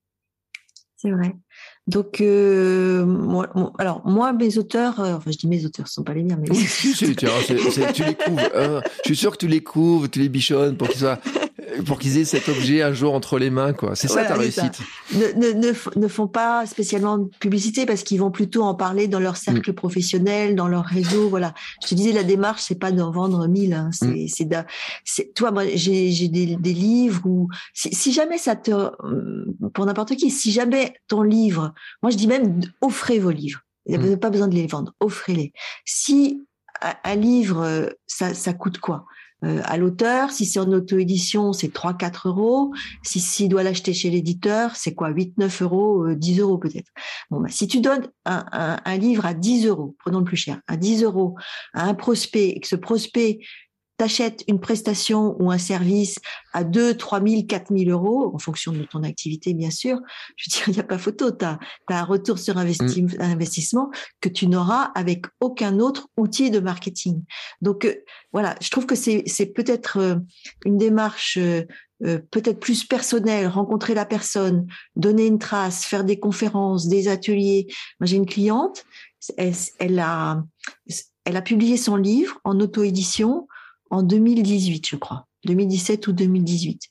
C'est vrai. Donc, euh, moi, moi, alors, moi, mes auteurs, euh, enfin, je dis mes auteurs, ce ne sont pas les miens, mais... Oui, si, c'est, c'est, c'est, tu les couves. Euh, je suis sûr que tu les couves, tu les bichonnes pour qu'ils soient... pour qu'ils aient cet objet un jour entre les mains, quoi. C'est ça, voilà, ta réussite. Ça. Ne, ne, ne, ne font pas spécialement de publicité parce qu'ils vont plutôt en parler dans leur cercle mmh. professionnel, dans leur réseau, voilà. Je te disais, la démarche, c'est pas d'en vendre mille, hein. C'est, mmh. c'est, de, c'est, toi, moi, j'ai, j'ai des, des livres où, si, si jamais ça te, pour n'importe qui, si jamais ton livre, moi, je dis même, offrez vos livres. Vous n'avez mmh. pas besoin de les vendre. Offrez-les. Si un, un livre, ça, ça coûte quoi? Euh, à l'auteur, si c'est en auto-édition, c'est trois à quatre euros. Si, s'il doit l'acheter chez l'éditeur, c'est quoi, huit à neuf euros, euh, dix euros peut-être. Bon, bah, si tu donnes un, un, un livre à dix euros, prenons le plus cher, à dix euros, à un prospect, et que ce prospect t'achètes une prestation ou un service à deux, trois mille, quatre mille euros, en fonction de ton activité, bien sûr, je veux dire, il n'y a pas photo, t'as, t'as un retour sur investi- mmh. investissement que tu n'auras avec aucun autre outil de marketing. Donc, euh, voilà, je trouve que c'est, c'est peut-être euh, une démarche euh, euh, peut-être plus personnelle, rencontrer la personne, donner une trace, faire des conférences, des ateliers. Moi, j'ai une cliente, elle, elle a, elle a publié son livre en auto-édition en deux mille dix-huit, je crois, deux mille dix-sept ou deux mille dix-huit.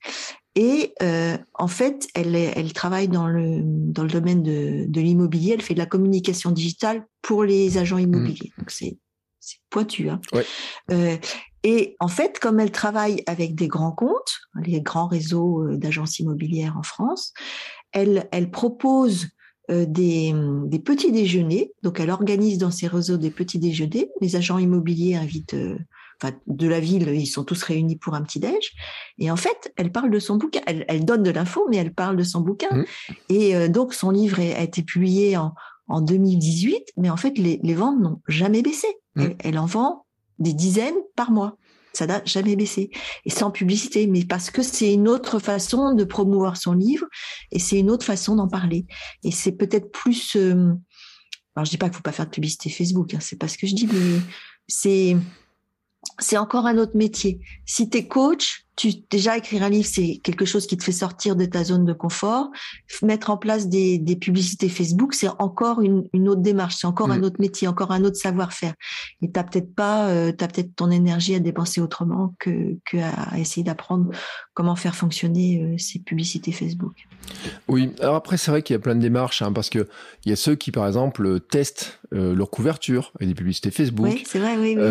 Et euh, en fait, elle, elle travaille dans le dans le domaine de, de l'immobilier. Elle fait de la communication digitale pour les agents immobiliers. Mmh. Donc c'est c'est pointu, hein. Ouais. Euh, et en fait, comme elle travaille avec des grands comptes, les grands réseaux d'agences immobilières en France, elle elle propose euh, des des petits déjeuners. Donc elle organise dans ses réseaux des petits déjeuners. Les agents immobiliers invitent euh, Enfin, de la ville, ils sont tous réunis pour un petit déj. Et en fait, elle parle de son bouquin. Elle, elle donne de l'info, mais elle parle de son bouquin. Mmh. Et euh, donc, son livre a été publié en, en deux mille dix-huit, mais en fait, les, les ventes n'ont jamais baissé. Mmh. Elle, elle en vend des dizaines par mois. Ça n'a jamais baissé. Et sans publicité, mais parce que c'est une autre façon de promouvoir son livre et c'est une autre façon d'en parler. Et c'est peut-être plus... Euh... Alors, je dis pas qu'il faut pas faire de publicité Facebook, hein, c'est pas ce que je dis, mais c'est... c'est encore un autre métier. Si t'es coach, tu, déjà écrire un livre, c'est quelque chose qui te fait sortir de ta zone de confort. Mettre en place des, des publicités Facebook, c'est encore une, une autre démarche, c'est encore mmh. un autre métier, encore un autre savoir-faire. Et t'as peut-être pas, euh, t'as peut-être ton énergie à dépenser autrement que, que à essayer d'apprendre comment faire fonctionner euh, ces publicités Facebook. Oui, alors après c'est vrai qu'il y a plein de démarches, hein, parce que il y a ceux qui par exemple testent euh, leur couverture avec des publicités Facebook. Oui, c'est vrai, oui, oui.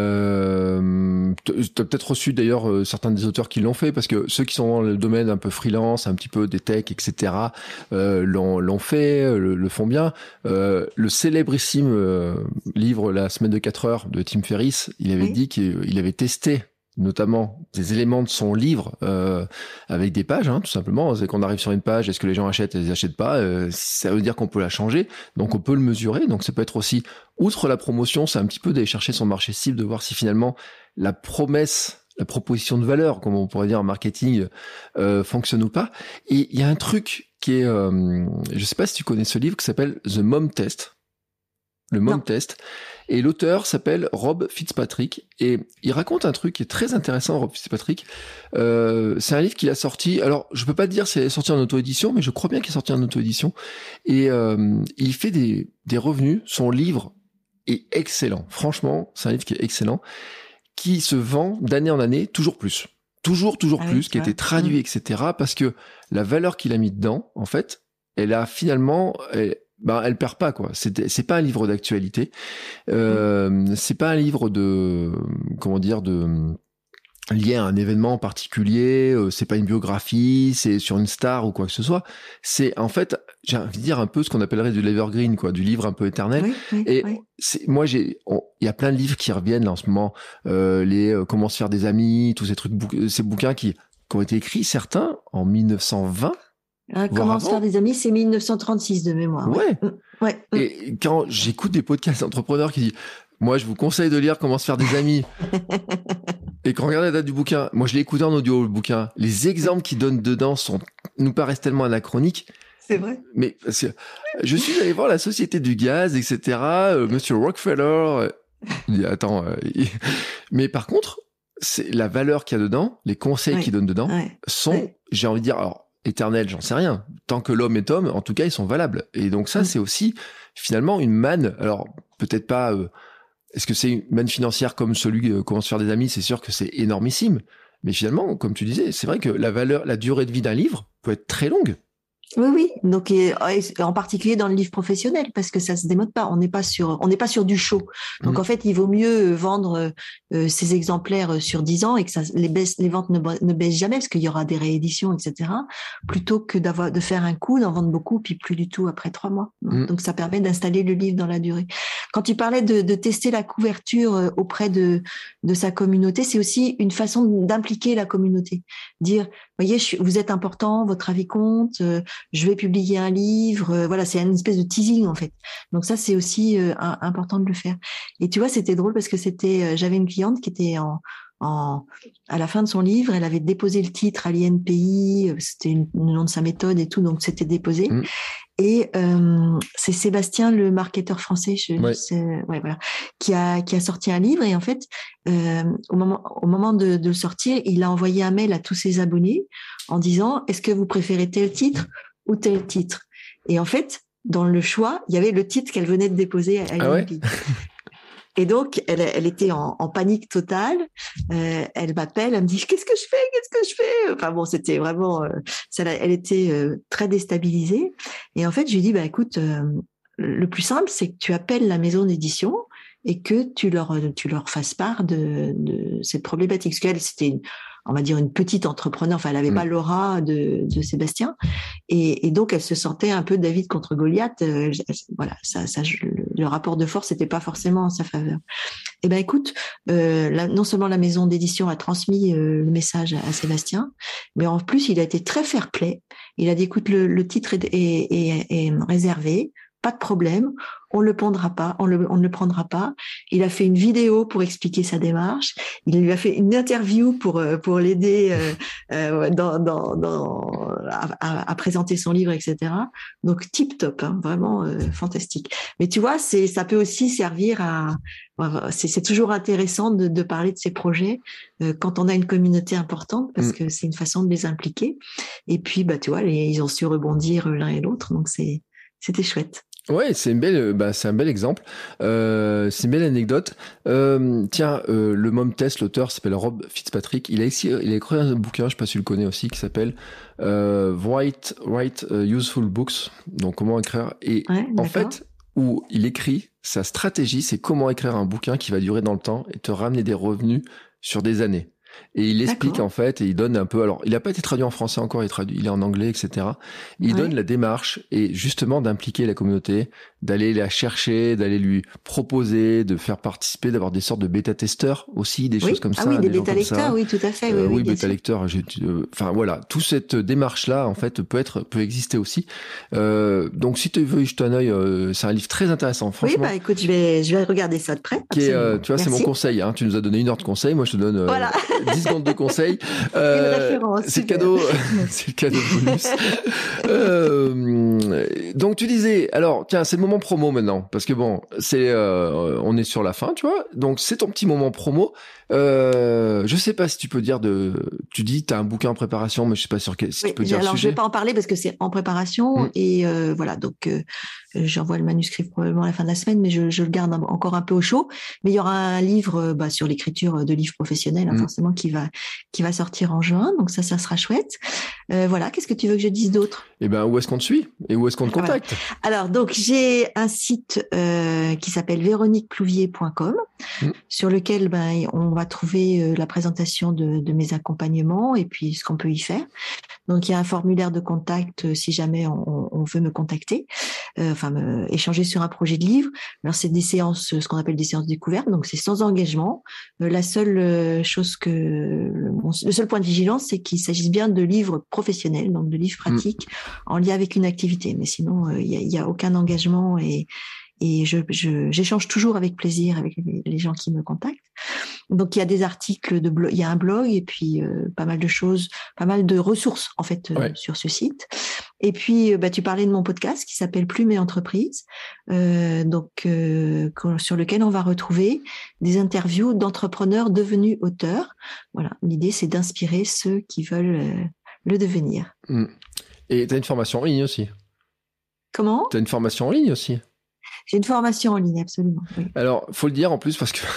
Euh, tu as peut-être reçu d'ailleurs euh, certains des auteurs qui l'ont fait, parce que ceux qui sont dans le domaine un peu freelance, un petit peu des tech, et cetera, euh, l'ont, l'ont fait, le, le font bien. Euh, le célébrissime euh, livre La semaine de quatre heures de Tim Ferriss, il avait oui. dit qu'il avait testé notamment des éléments de son livre euh, avec des pages, hein, tout simplement. C'est qu'on arrive sur une page, est-ce que les gens achètent, ils achètent pas, euh, ça veut dire qu'on peut la changer, donc on peut le mesurer. Donc ça peut être aussi, outre la promotion, c'est un petit peu d'aller chercher son marché cible, de voir si finalement la promesse, la proposition de valeur, comme on pourrait dire en marketing, euh, fonctionne ou pas. Et il y a un truc qui est, euh, je sais pas si tu connais ce livre, qui s'appelle The Mom Test. Le Mom non. Test. Et l'auteur s'appelle Rob Fitzpatrick. Et il raconte un truc qui est très intéressant, Rob Fitzpatrick. Euh, c'est un livre qu'il a sorti. Alors, je peux pas te dire s'il est sorti en auto-édition, mais je crois bien qu'il est sorti en auto-édition. Et euh, il fait des, des revenus. Son livre est excellent. Franchement, c'est un livre qui est excellent, qui se vend d'année en année toujours plus. Toujours, toujours ah plus, oui, qui a été traduit, mmh. et cetera. Parce que la valeur qu'il a mis dedans, en fait, elle a finalement... Elle, ben elle perd pas, quoi. C'est c'est pas un livre d'actualité, euh, mmh. c'est pas un livre de comment dire de lié à un événement particulier, euh, c'est pas une biographie, c'est sur une star ou quoi que ce soit. C'est en fait, j'ai envie de dire un peu ce qu'on appellerait du evergreen, quoi, du livre un peu éternel. Oui, oui, et oui. C'est, moi, j'ai, il y a plein de livres qui reviennent là, en ce moment, euh, les euh, Comment se faire des amis, tous ces trucs, bou- ces bouquins qui, qui ont été écrits, certains en mille neuf cent vingt. Ah, Comment se faire des amis, c'est mille neuf cent trente-six de mémoire. Ouais. Ouais. ouais. Et quand j'écoute des podcasts d'entrepreneurs qui disent, moi, je vous conseille de lire Comment se faire des amis. Et quand on regarde la date du bouquin, moi, je l'ai écouté en audio, le bouquin. Les exemples qu'ils donnent dedans sont, nous paraissent tellement anachroniques. C'est vrai. Mais je suis allé voir la Société du Gaz, et cetera. Euh, Monsieur Rockefeller. Euh, il dit, attends. Euh, il... Mais par contre, c'est la valeur qu'il y a dedans, les conseils ouais. qu'ils donnent dedans, ouais. sont, ouais. j'ai envie de dire, alors, éternels, j'en sais rien. Tant que l'homme est homme, en tout cas, ils sont valables. Et donc ça, mmh. c'est aussi finalement une manne. Alors, peut-être pas... Euh, est-ce que c'est une manne financière comme celui euh, Comment se faire des amis? C'est sûr que c'est énormissime. Mais finalement, comme tu disais, c'est vrai que la valeur, la durée de vie d'un livre peut être très longue. Oui, oui. Donc, et, et en particulier dans le livre professionnel, parce que ça se démode pas. On n'est pas sur, on n'est pas sur du show. Donc, mmh. en fait, il vaut mieux vendre euh, ces exemplaires sur dix ans et que ça, les, baisse, les ventes ne, ne baissent jamais, parce qu'il y aura des rééditions, et cetera. Plutôt que d'avoir, de faire un coup, d'en vendre beaucoup, puis plus du tout après trois mois. Mmh. Donc, ça permet d'installer le livre dans la durée. Quand tu parlais de, de tester la couverture auprès de, de sa communauté, c'est aussi une façon d'impliquer la communauté. Dire, voyez, je, vous êtes important, votre avis compte. Euh, je vais publier un livre, euh, voilà, c'est une espèce de teasing en fait. Donc ça, c'est aussi euh, important de le faire. Et tu vois, c'était drôle parce que c'était, euh, j'avais une cliente qui était en, en, à la fin de son livre, elle avait déposé le titre à l'I N P I, c'était une, le nom de sa méthode et tout, donc c'était déposé. Mmh. Et euh, c'est Sébastien, le marketeur français, je, ouais. sais, ouais, voilà, qui a qui a sorti un livre. Et en fait, euh, au moment au moment de, de le sortir, il a envoyé un mail à tous ses abonnés en disant: est-ce que vous préférez tel titre ou tel titre? Et en fait, dans le choix, il y avait le titre qu'elle venait de déposer à l'I N P I. Ah ouais. Et donc, elle, elle était en, en panique totale. Euh, elle m'appelle, elle me dit: qu'est-ce que je fais? Qu'est-ce que je fais? Enfin bon, c'était vraiment, euh, ça, elle était euh, très déstabilisée. Et en fait, je lui dis: bah écoute, euh, le plus simple, c'est que tu appelles la maison d'édition et que tu leur, tu leur fasses part de, de cette problématique. Parce qu'elle, c'était, une, on va dire, une petite entrepreneur. Enfin, elle avait mmh. pas l'aura de, de Sébastien. Et, et donc, elle se sentait un peu David contre Goliath. Euh, voilà, ça, ça, le, le rapport de force n'était pas forcément en sa faveur. Eh ben, écoute, euh, la, non seulement la maison d'édition a transmis euh, le message à, à Sébastien, mais en plus, il a été très fair-play. Il a dit: écoute, le, le titre est, est, est, est réservé. Pas de problème, on le prendra pas, on, le, on ne le prendra pas. Il a fait une vidéo pour expliquer sa démarche. Il lui a fait une interview pour pour l'aider euh, euh, dans, dans, dans à, à présenter son livre, et cetera. Donc tip top, hein, vraiment euh, fantastique. Mais tu vois, c'est ça peut aussi servir à. C'est, c'est toujours intéressant de, de parler de ces projets euh, quand on a une communauté importante, parce mmh. que c'est une façon de les impliquer. Et puis bah tu vois, les, ils ont su rebondir l'un et l'autre, donc c'est c'était chouette. Ouais, c'est une belle, bah, c'est un bel exemple. Euh, c'est une belle anecdote. Euh, tiens, euh, le Mom Test, l'auteur s'appelle Rob Fitzpatrick. Il a ici, il a écrit un bouquin, je sais pas si tu le connais aussi, qui s'appelle euh, Write, Write uh, Useful Books. Donc comment écrire. Et ouais, en fait, où il écrit sa stratégie, c'est comment écrire un bouquin qui va durer dans le temps et te ramener des revenus sur des années. Et il explique D'accord. en fait, et il donne un peu. Alors, il n'a pas été traduit en français encore, il, traduit, il est en anglais, et cetera. Il ouais. donne la démarche et justement d'impliquer la communauté, d'aller la chercher, d'aller lui proposer, de faire participer, d'avoir des sortes de bêta-testeurs aussi, des oui. choses comme ah ça. oui, des, des bêta-lecteurs, oui, tout à fait. Oui, euh, oui, oui bêta-lecteurs. Enfin euh, voilà, toute cette démarche-là, en fait, peut être, peut exister aussi. Euh, donc, si tu veux y jeter un œil, euh, c'est un livre très intéressant, franchement. Oui, bah écoute, je vais, je vais regarder ça de près. Qui est, euh, tu vois, Merci. C'est mon conseil. Hein. Tu nous as donné une heure de conseil, moi je te donne. Euh, voilà. dix secondes de conseil. Euh, c'est le cadeau, c'est le cadeau bonus. euh, donc tu disais, alors tiens, c'est le moment promo maintenant, parce que bon, c'est, euh, on est sur la fin, tu vois. Donc c'est ton petit moment promo. Euh, je sais pas si tu peux dire de, tu dis t'as un bouquin en préparation, mais je sais pas sur quel. Si oui, tu peux dire alors le sujet. Je vais pas en parler parce que c'est en préparation mmh. et euh, voilà donc. Euh, J'envoie le manuscrit probablement à la fin de la semaine, mais je, je le garde encore un peu au chaud. Mais il y aura un livre bah, sur l'écriture de livres professionnels, hein, mmh. forcément, qui va qui va sortir en juin. Donc ça, ça sera chouette. Euh, voilà. Qu'est-ce que tu veux que je dise d'autre ? Eh ben, où est-ce qu'on te suit et où est-ce qu'on te contacte ? Voilà. Alors donc j'ai j'ai un site euh, qui s'appelle véronique plouvier point com mmh. sur lequel ben, on va trouver euh, la présentation de, de mes accompagnements et puis ce qu'on peut y faire. Donc, il y a un formulaire de contact euh, si jamais on, on veut me contacter, euh, enfin, me, échanger sur un projet de livre. Alors, c'est des séances, ce qu'on appelle des séances découvertes, donc c'est sans engagement. Euh, la seule euh, chose que, le, le seul point de vigilance, c'est qu'il s'agisse bien de livres professionnels, donc de livres pratiques, mmh. en lien avec une activité. Mais sinon, euh, il y a, il y a aucun engagement et Et je, je, j'échange toujours avec plaisir avec les, les gens qui me contactent. Donc, il y a des articles de blog, il y a un blog et puis euh, pas mal de choses, pas mal de ressources, en fait, euh, ouais. sur ce site. Et puis, bah, tu parlais de mon podcast qui s'appelle Plume et Entreprise, euh, donc, euh, sur lequel on va retrouver des interviews d'entrepreneurs devenus auteurs. Voilà. L'idée, c'est d'inspirer ceux qui veulent euh, le devenir. Mmh. Et tu as une formation en ligne aussi. Comment? Tu as une formation en ligne aussi. J'ai une formation en ligne, absolument. Oui. Alors, faut le dire en plus parce que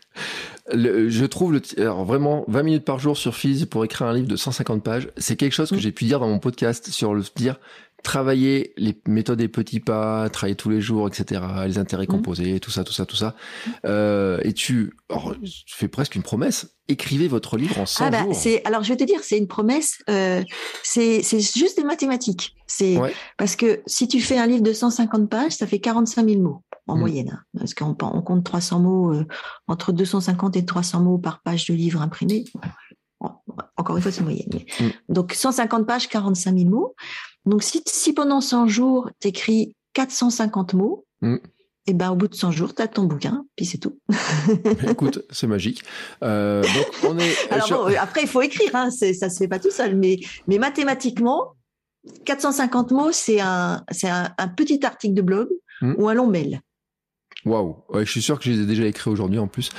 le, je trouve le, alors vraiment vingt minutes par jour sur Fizz pour écrire un livre de cent cinquante pages, c'est quelque chose que mmh. j'ai pu dire dans mon podcast sur le dire travailler les méthodes des petits pas, travailler tous les jours, et cetera, les intérêts mmh. composés, tout ça, tout ça, tout ça. Euh, et tu, alors, tu fais presque une promesse. Écrivez votre livre en cent ah bah, jours. C'est, alors, je vais te dire, c'est une promesse. Euh, c'est, c'est juste des mathématiques. C'est ouais. parce que si tu fais un livre de cent cinquante pages, ça fait quarante-cinq mille mots en mmh. moyenne. Hein, parce qu'on on compte trois cents mots, euh, entre deux cent cinquante et trois cents mots par page de livre imprimé. Bon, encore une fois, c'est moyenne. Mais... Mmh. Donc, cent cinquante pages, quarante-cinq mille mots. Donc, si, si pendant cent jours, tu écris quatre cent cinquante mots, mmh. et ben, au bout de cent jours, tu as ton bouquin, puis c'est tout. Écoute, c'est magique. Euh, donc, on est. Alors, sur... bon, après, il faut écrire, hein, c'est, ça se fait pas tout seul, mais, mais mathématiquement, quatre cent cinquante mots, c'est un, c'est un, un petit article de blog mmh. ou un long mail. Waouh, ouais, je suis sûr que je les ai déjà écrits aujourd'hui en plus.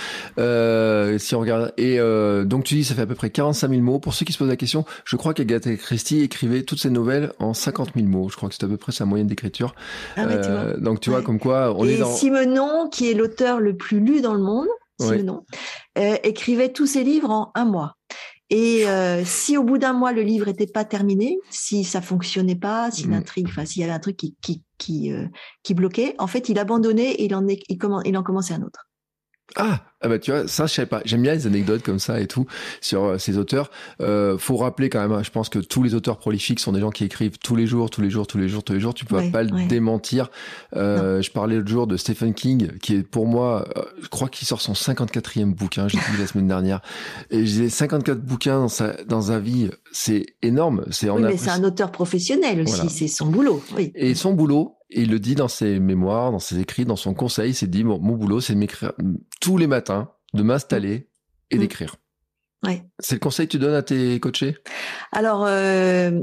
Euh, si on regarde, et euh, donc tu dis ça fait à peu près quarante-cinq mille mots. Pour ceux qui se posent la question, je crois qu'Agatha Christie écrivait toutes ses nouvelles en cinquante mille mots. Je crois que c'est à peu près sa moyenne d'écriture. Ah ouais, euh, tu vois. Donc tu ouais. vois comme quoi on et est dans. Simenon, qui est l'auteur le plus lu dans le monde, Simenon, ouais. euh, écrivait tous ses livres en un mois. Et euh, si au bout d'un mois le livre était pas terminé, si ça fonctionnait pas, si mmh. l'intrigue, enfin s'il y avait un truc qui qui qui, euh, qui bloquait, en fait il abandonnait et il en est, il, commen- il en commençait un autre. Ah, ah bah tu vois, ça je savais pas. J'aime bien les anecdotes comme ça et tout sur euh, ces auteurs. Euh, faut rappeler quand même, hein, je pense que tous les auteurs prolifiques sont des gens qui écrivent tous les jours, tous les jours, tous les jours, tous les jours. Tu peux ouais, pas le ouais. démentir. Euh, je parlais l'autre jour de Stephen King, qui est pour moi, euh, je crois qu'il sort son cinquante-quatrième bouquin. J'ai dit la semaine dernière. Et j'ai cinquante-quatre bouquins dans sa dans sa vie, c'est énorme. C'est oui, mais c'est un auteur professionnel aussi. Voilà. C'est son boulot. Oui. Et son boulot. Et il le dit dans ses mémoires, dans ses écrits, dans son conseil, il s'est dit, bon, mon boulot, c'est de m'écrire tous les matins, de m'installer et mmh. d'écrire. Ouais. C'est le conseil que tu donnes à tes coachés? Alors, euh,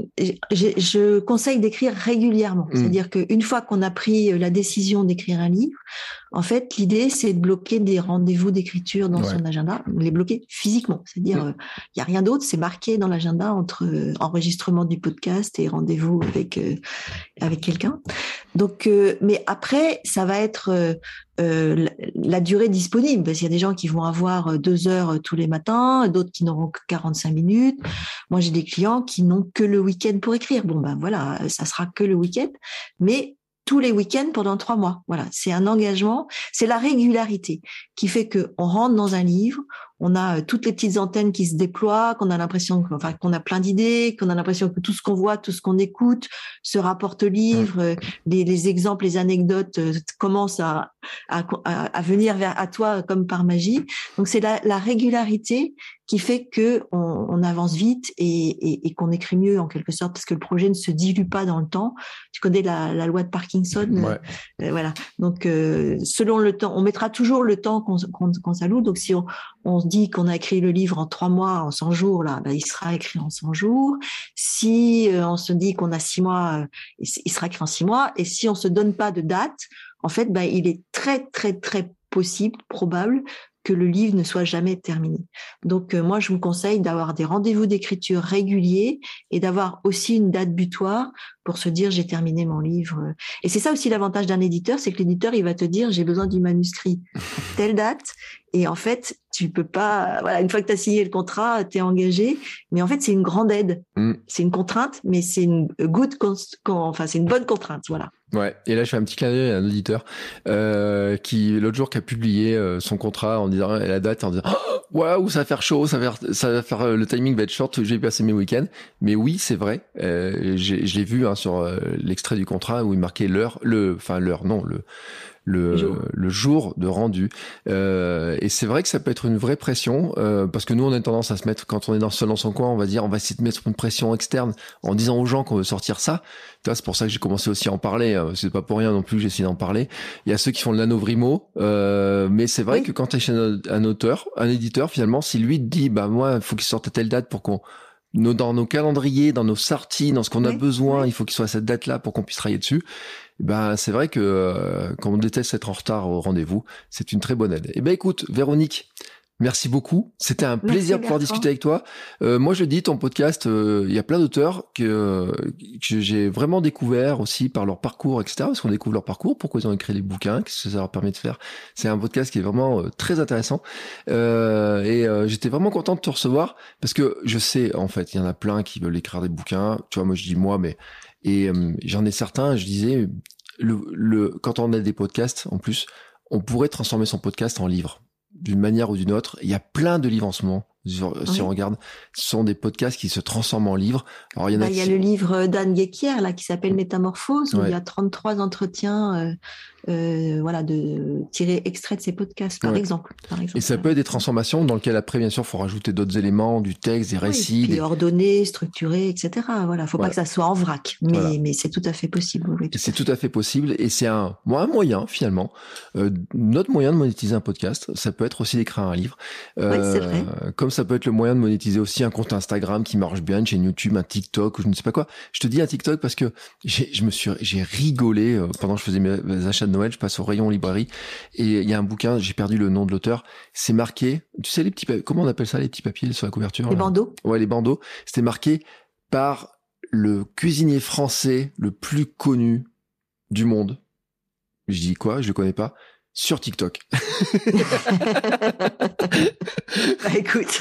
je conseille d'écrire régulièrement. Mmh. C'est-à-dire qu'une fois qu'on a pris la décision d'écrire un livre, en fait, l'idée, c'est de bloquer des rendez-vous d'écriture dans ouais. son agenda, les bloquer physiquement. C'est-à-dire, il mmh. n'y euh, a rien d'autre, c'est marqué dans l'agenda entre euh, enregistrement du podcast et rendez-vous avec euh, avec quelqu'un. Donc, euh, mais après, ça va être euh, euh, la, la durée disponible. Parce qu'il y a des gens qui vont avoir deux heures tous les matins, d'autres qui n'auront que quarante-cinq minutes. Moi, j'ai des clients qui n'ont que le week-end pour écrire. Bon, ben voilà, ça sera que le week-end. Mais tous les week-ends pendant trois mois. Voilà, c'est un engagement, c'est la régularité qui fait que on rentre dans un livre, on a toutes les petites antennes qui se déploient, qu'on a l'impression, enfin, qu'on a plein d'idées, qu'on a l'impression que tout ce qu'on voit, tout ce qu'on écoute se rapporte au livre, les, les exemples, les anecdotes commencent à, à, à venir vers à toi comme par magie. Donc c'est la, la régularité qui fait que on, on avance vite et, et, et qu'on écrit mieux en quelque sorte parce que le projet ne se dilue pas dans le temps. Tu connais la, la loi de Parkinson, ouais. euh, voilà. Donc euh, selon le temps, on mettra toujours le temps qu'on, qu'on, qu'on s'alloue. Donc si on, on se dit qu'on a écrit le livre en trois mois, en cent jours, là, ben, il sera écrit en cent jours. Si euh, on se dit qu'on a six mois, euh, il sera écrit en six mois. Et si on se donne pas de date, en fait, ben il est très très très possible, probable que le livre ne soit jamais terminé. Donc, euh, moi, je vous conseille d'avoir des rendez-vous d'écriture réguliers et d'avoir aussi une date butoir pour se dire, j'ai terminé mon livre. Et c'est ça aussi l'avantage d'un éditeur, c'est que l'éditeur, il va te dire, j'ai besoin du manuscrit à telle date. Et en fait, tu peux pas, voilà, une fois que tu as signé le contrat, tu es engagé. Mais en fait, c'est une grande aide. Mm. C'est une contrainte, mais c'est une good, enfin, c'est une bonne contrainte, voilà. Ouais. Et là, je fais un petit clin d'œil à un auditeur, euh, qui, l'autre jour, qui a publié euh, son contrat en disant, la date, en disant, waouh, wow, ça va faire chaud, ça va faire, ça va faire, le timing va être short, j'ai passé mes week-ends. Mais oui, c'est vrai. Euh, j'ai, je l'ai vu, hein, sur euh, l'extrait du contrat où il marquait l'heure, le, enfin, l'heure, non, le, le jour. le jour de rendu. Euh, et c'est vrai que ça peut être une vraie pression, euh, parce que nous, on a tendance à se mettre, quand on est dans, seul dans son coin, on va dire, on va essayer de mettre une pression externe en disant aux gens qu'on veut sortir ça. Tu vois, c'est pour ça que j'ai commencé aussi à en parler. Euh, c'est pas pour rien non plus que j'ai essayé d'en parler. Il y a ceux qui font de l'anovrimo, euh, mais c'est vrai oui. que quand tu es chez un auteur, un éditeur, finalement, si lui te dit, bah, moi, il faut qu'il sorte à telle date pour qu'on, nos, dans nos calendriers, dans nos sorties, dans ce qu'on oui. a besoin, oui. il faut qu'il soit à cette date-là pour qu'on puisse travailler dessus. Ben, c'est vrai que euh, quand on déteste être en retard au rendez-vous, c'est une très bonne aide. Eh ben, écoute, Véronique, merci beaucoup. C'était un plaisir merci, de pouvoir discuter avec toi. Euh, moi, je dis, ton podcast, il euh, y a plein d'auteurs que, que j'ai vraiment découvert aussi par leur parcours, et cetera. Parce qu'on découvre leur parcours, pourquoi ils ont écrit les bouquins, qu'est-ce que ça leur permet de faire. C'est un podcast qui est vraiment euh, très intéressant. Euh, et euh, j'étais vraiment content de te recevoir parce que je sais, en fait, il y en a plein qui veulent écrire des bouquins. Tu vois, moi, je dis moi, mais et euh, j'en ai certains, je disais, le, le, quand on a des podcasts, en plus, on pourrait transformer son podcast en livre, d'une manière ou d'une autre. Il y a plein de livres en ce moment, si oui. on regarde, ce sont des podcasts qui se transforment en livres. Alors, il y en a, bah, qui... il y a le livre d'Anne Guéquière, là, qui s'appelle Métamorphose, où ouais. il y a trente-trois entretiens, euh, euh, voilà, de tirer extraits de ces podcasts, par, ouais. exemple, par exemple. Et ça peut être des transformations dans lesquelles après, bien sûr, il faut rajouter d'autres éléments, du texte, des récits. Oui, des... ordonné, structuré, et cetera. Voilà, faut voilà. pas que ça soit en vrac, mais, voilà. mais c'est tout à fait possible. Oui, tout c'est tout à fait possible, et c'est un, moi, un moyen, finalement, euh, notre moyen de monétiser un podcast. Ça peut être aussi d'écrire un livre. Euh, oui, c'est vrai. Comme ça peut être le moyen de monétiser aussi un compte Instagram qui marche bien, une chaîne YouTube, un TikTok, ou je ne sais pas quoi. Je te dis un TikTok parce que j'ai, je me suis, j'ai rigolé euh, pendant que je faisais mes, mes achats de Noël. Je passe au rayon librairie et il y a un bouquin, j'ai perdu le nom de l'auteur. C'est marqué, tu sais les petits, comment on appelle ça, les petits papiers sur la couverture? Les là bandeaux. Ouais, les bandeaux. C'était marqué par le cuisinier français le plus connu du monde. Je dis quoi? Je le connais pas. Sur TikTok. Bah, écoute.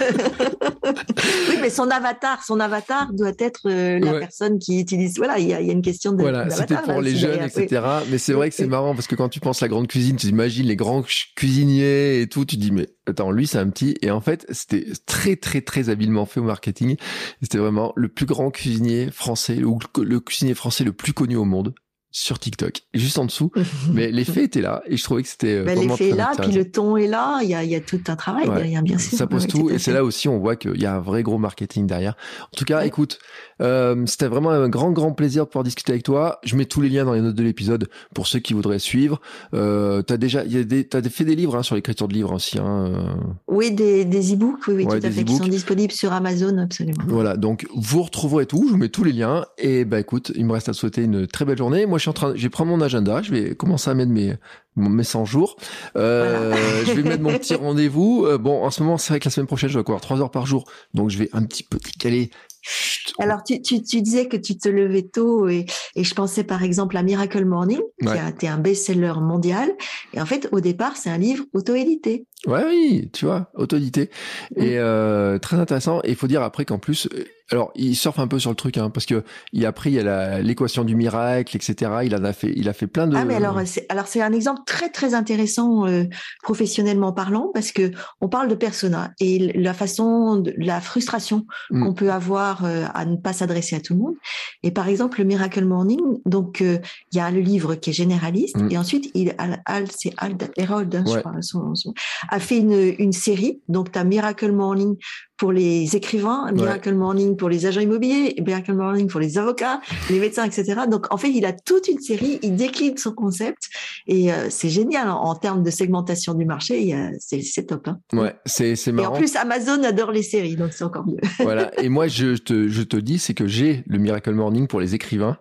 Oui, mais son avatar, son avatar doit être euh, la ouais. personne qui utilise. Voilà, il y a, y a une question de. Voilà, d'avatar, c'était pour là, les si jeunes, derrière. et cetera. Oui. Mais c'est vrai que c'est oui. marrant parce que quand tu penses à la grande cuisine, tu imagines les grands cuisiniers et tout, tu te dis, mais attends, lui, c'est un petit. Et en fait, c'était très, très, très habilement fait au marketing. C'était vraiment le plus grand cuisinier français, ou le cuisinier français le plus connu au monde. Sur TikTok, juste en dessous, mais l'effet était là et je trouvais que c'était bah, vraiment l'effet est là, puis le ton est là, il y a, il y a tout un travail ouais. derrière, bien sûr. Ça pose ouais, tout, tout et c'est là aussi on voit qu'il y a un vrai gros marketing derrière. En tout cas, ouais. écoute, euh, c'était vraiment un grand grand plaisir de pouvoir discuter avec toi. Je mets tous les liens dans les notes de l'épisode pour ceux qui voudraient suivre. Euh, t'as déjà, il y a des, t'as fait des livres hein, sur l'écriture de livres aussi. Hein. Oui, des des e-books, oui, oui, ouais, tout à fait, qui sont disponibles sur Amazon, absolument. Voilà, donc vous retrouverez tout. Je vous mets tous les liens et bah écoute, il me reste à te souhaiter une très belle journée. Moi, je suis en train, j'ai pris mon agenda, je vais commencer à mettre mes mes cent jours. Euh, voilà. Je vais mettre mon petit rendez-vous. Euh, bon, en ce moment, c'est vrai que la semaine prochaine, je vais courir trois heures par jour, donc je vais un petit peu décaler. Alors, tu, tu, tu disais que tu te levais tôt et, et je pensais par exemple à Miracle Morning, qui ouais. a été un best-seller mondial. Et en fait, au départ, c'est un livre auto-édité. Ouais, oui, tu vois, auto-édité. Mmh. Et euh, très intéressant. Et il faut dire après qu'en plus, alors il surfe un peu sur le truc, hein, parce que il a pris il y a la, l'équation du miracle, et cetera. Il en a fait, il a fait plein de. Ah mais alors c'est alors c'est un exemple très très intéressant euh, professionnellement parlant, parce que on parle de persona et la façon, de, la frustration mmh. qu'on peut avoir euh, à ne pas s'adresser à tout le monde. Et par exemple le Miracle Morning, donc il euh, y a le livre qui est généraliste mmh. et ensuite il Al, Al c'est Al Herold, hein, ouais. je crois, son, son, a fait une une série. Donc tu as Miracle Morning pour les écrivains, Miracle ouais. Morning pour les agents immobiliers, Miracle Morning pour les avocats, les médecins, et cetera. Donc, en fait, il a toute une série, il décline son concept et euh, c'est génial en, en termes de segmentation du marché. Euh, c'est, c'est top. Hein. Ouais, c'est, c'est marrant. Et en plus, Amazon adore les séries, donc c'est encore mieux. Voilà. Et moi, je te, je te dis, c'est que j'ai le Miracle Morning pour les écrivains,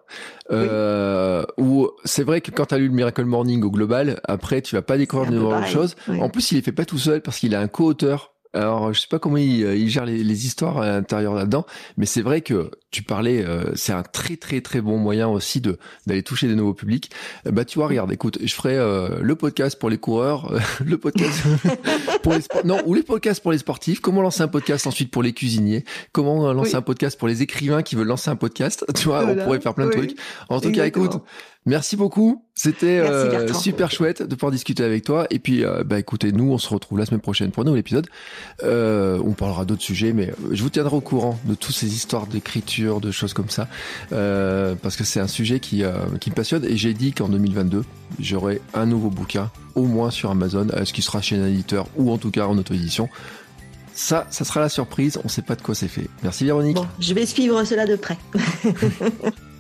euh, oui. où c'est vrai que quand tu as lu le Miracle Morning au global, après, tu vas pas découvrir de nouvelles choses. Oui. En plus, il les fait pas tout seul parce qu'il a un co-auteur. Alors, je sais pas comment il, il gère les, les histoires à l'intérieur là-dedans, mais c'est vrai que tu parlais, euh, c'est un très très très bon moyen aussi de d'aller toucher des nouveaux publics. Euh, bah tu vois, regarde, écoute, je ferai euh, le podcast pour les coureurs, euh, le podcast pour les sport- non ou les podcasts pour les sportifs. Comment lancer un podcast ensuite pour les cuisiniers? Comment lancer oui. un podcast pour les écrivains qui veulent lancer un podcast? Tu vois, voilà. On pourrait faire plein de oui. trucs. En tout Exactement. cas, écoute. Merci beaucoup, c'était euh, super chouette de pouvoir discuter avec toi. Et puis, euh, bah écoutez, nous on se retrouve la semaine prochaine pour un nouvel épisode. Euh, on parlera d'autres sujets, mais je vous tiendrai au courant de toutes ces histoires d'écriture, de choses comme ça, euh, parce que c'est un sujet qui euh, qui me passionne. Et j'ai dit qu'en deux mille vingt-deux, j'aurai un nouveau bouquin, au moins sur Amazon, ce qui sera chez un éditeur ou en tout cas en auto-édition. Ça, ça sera la surprise. On sait pas de quoi c'est fait. Merci Véronique. Bon, je vais suivre cela de près.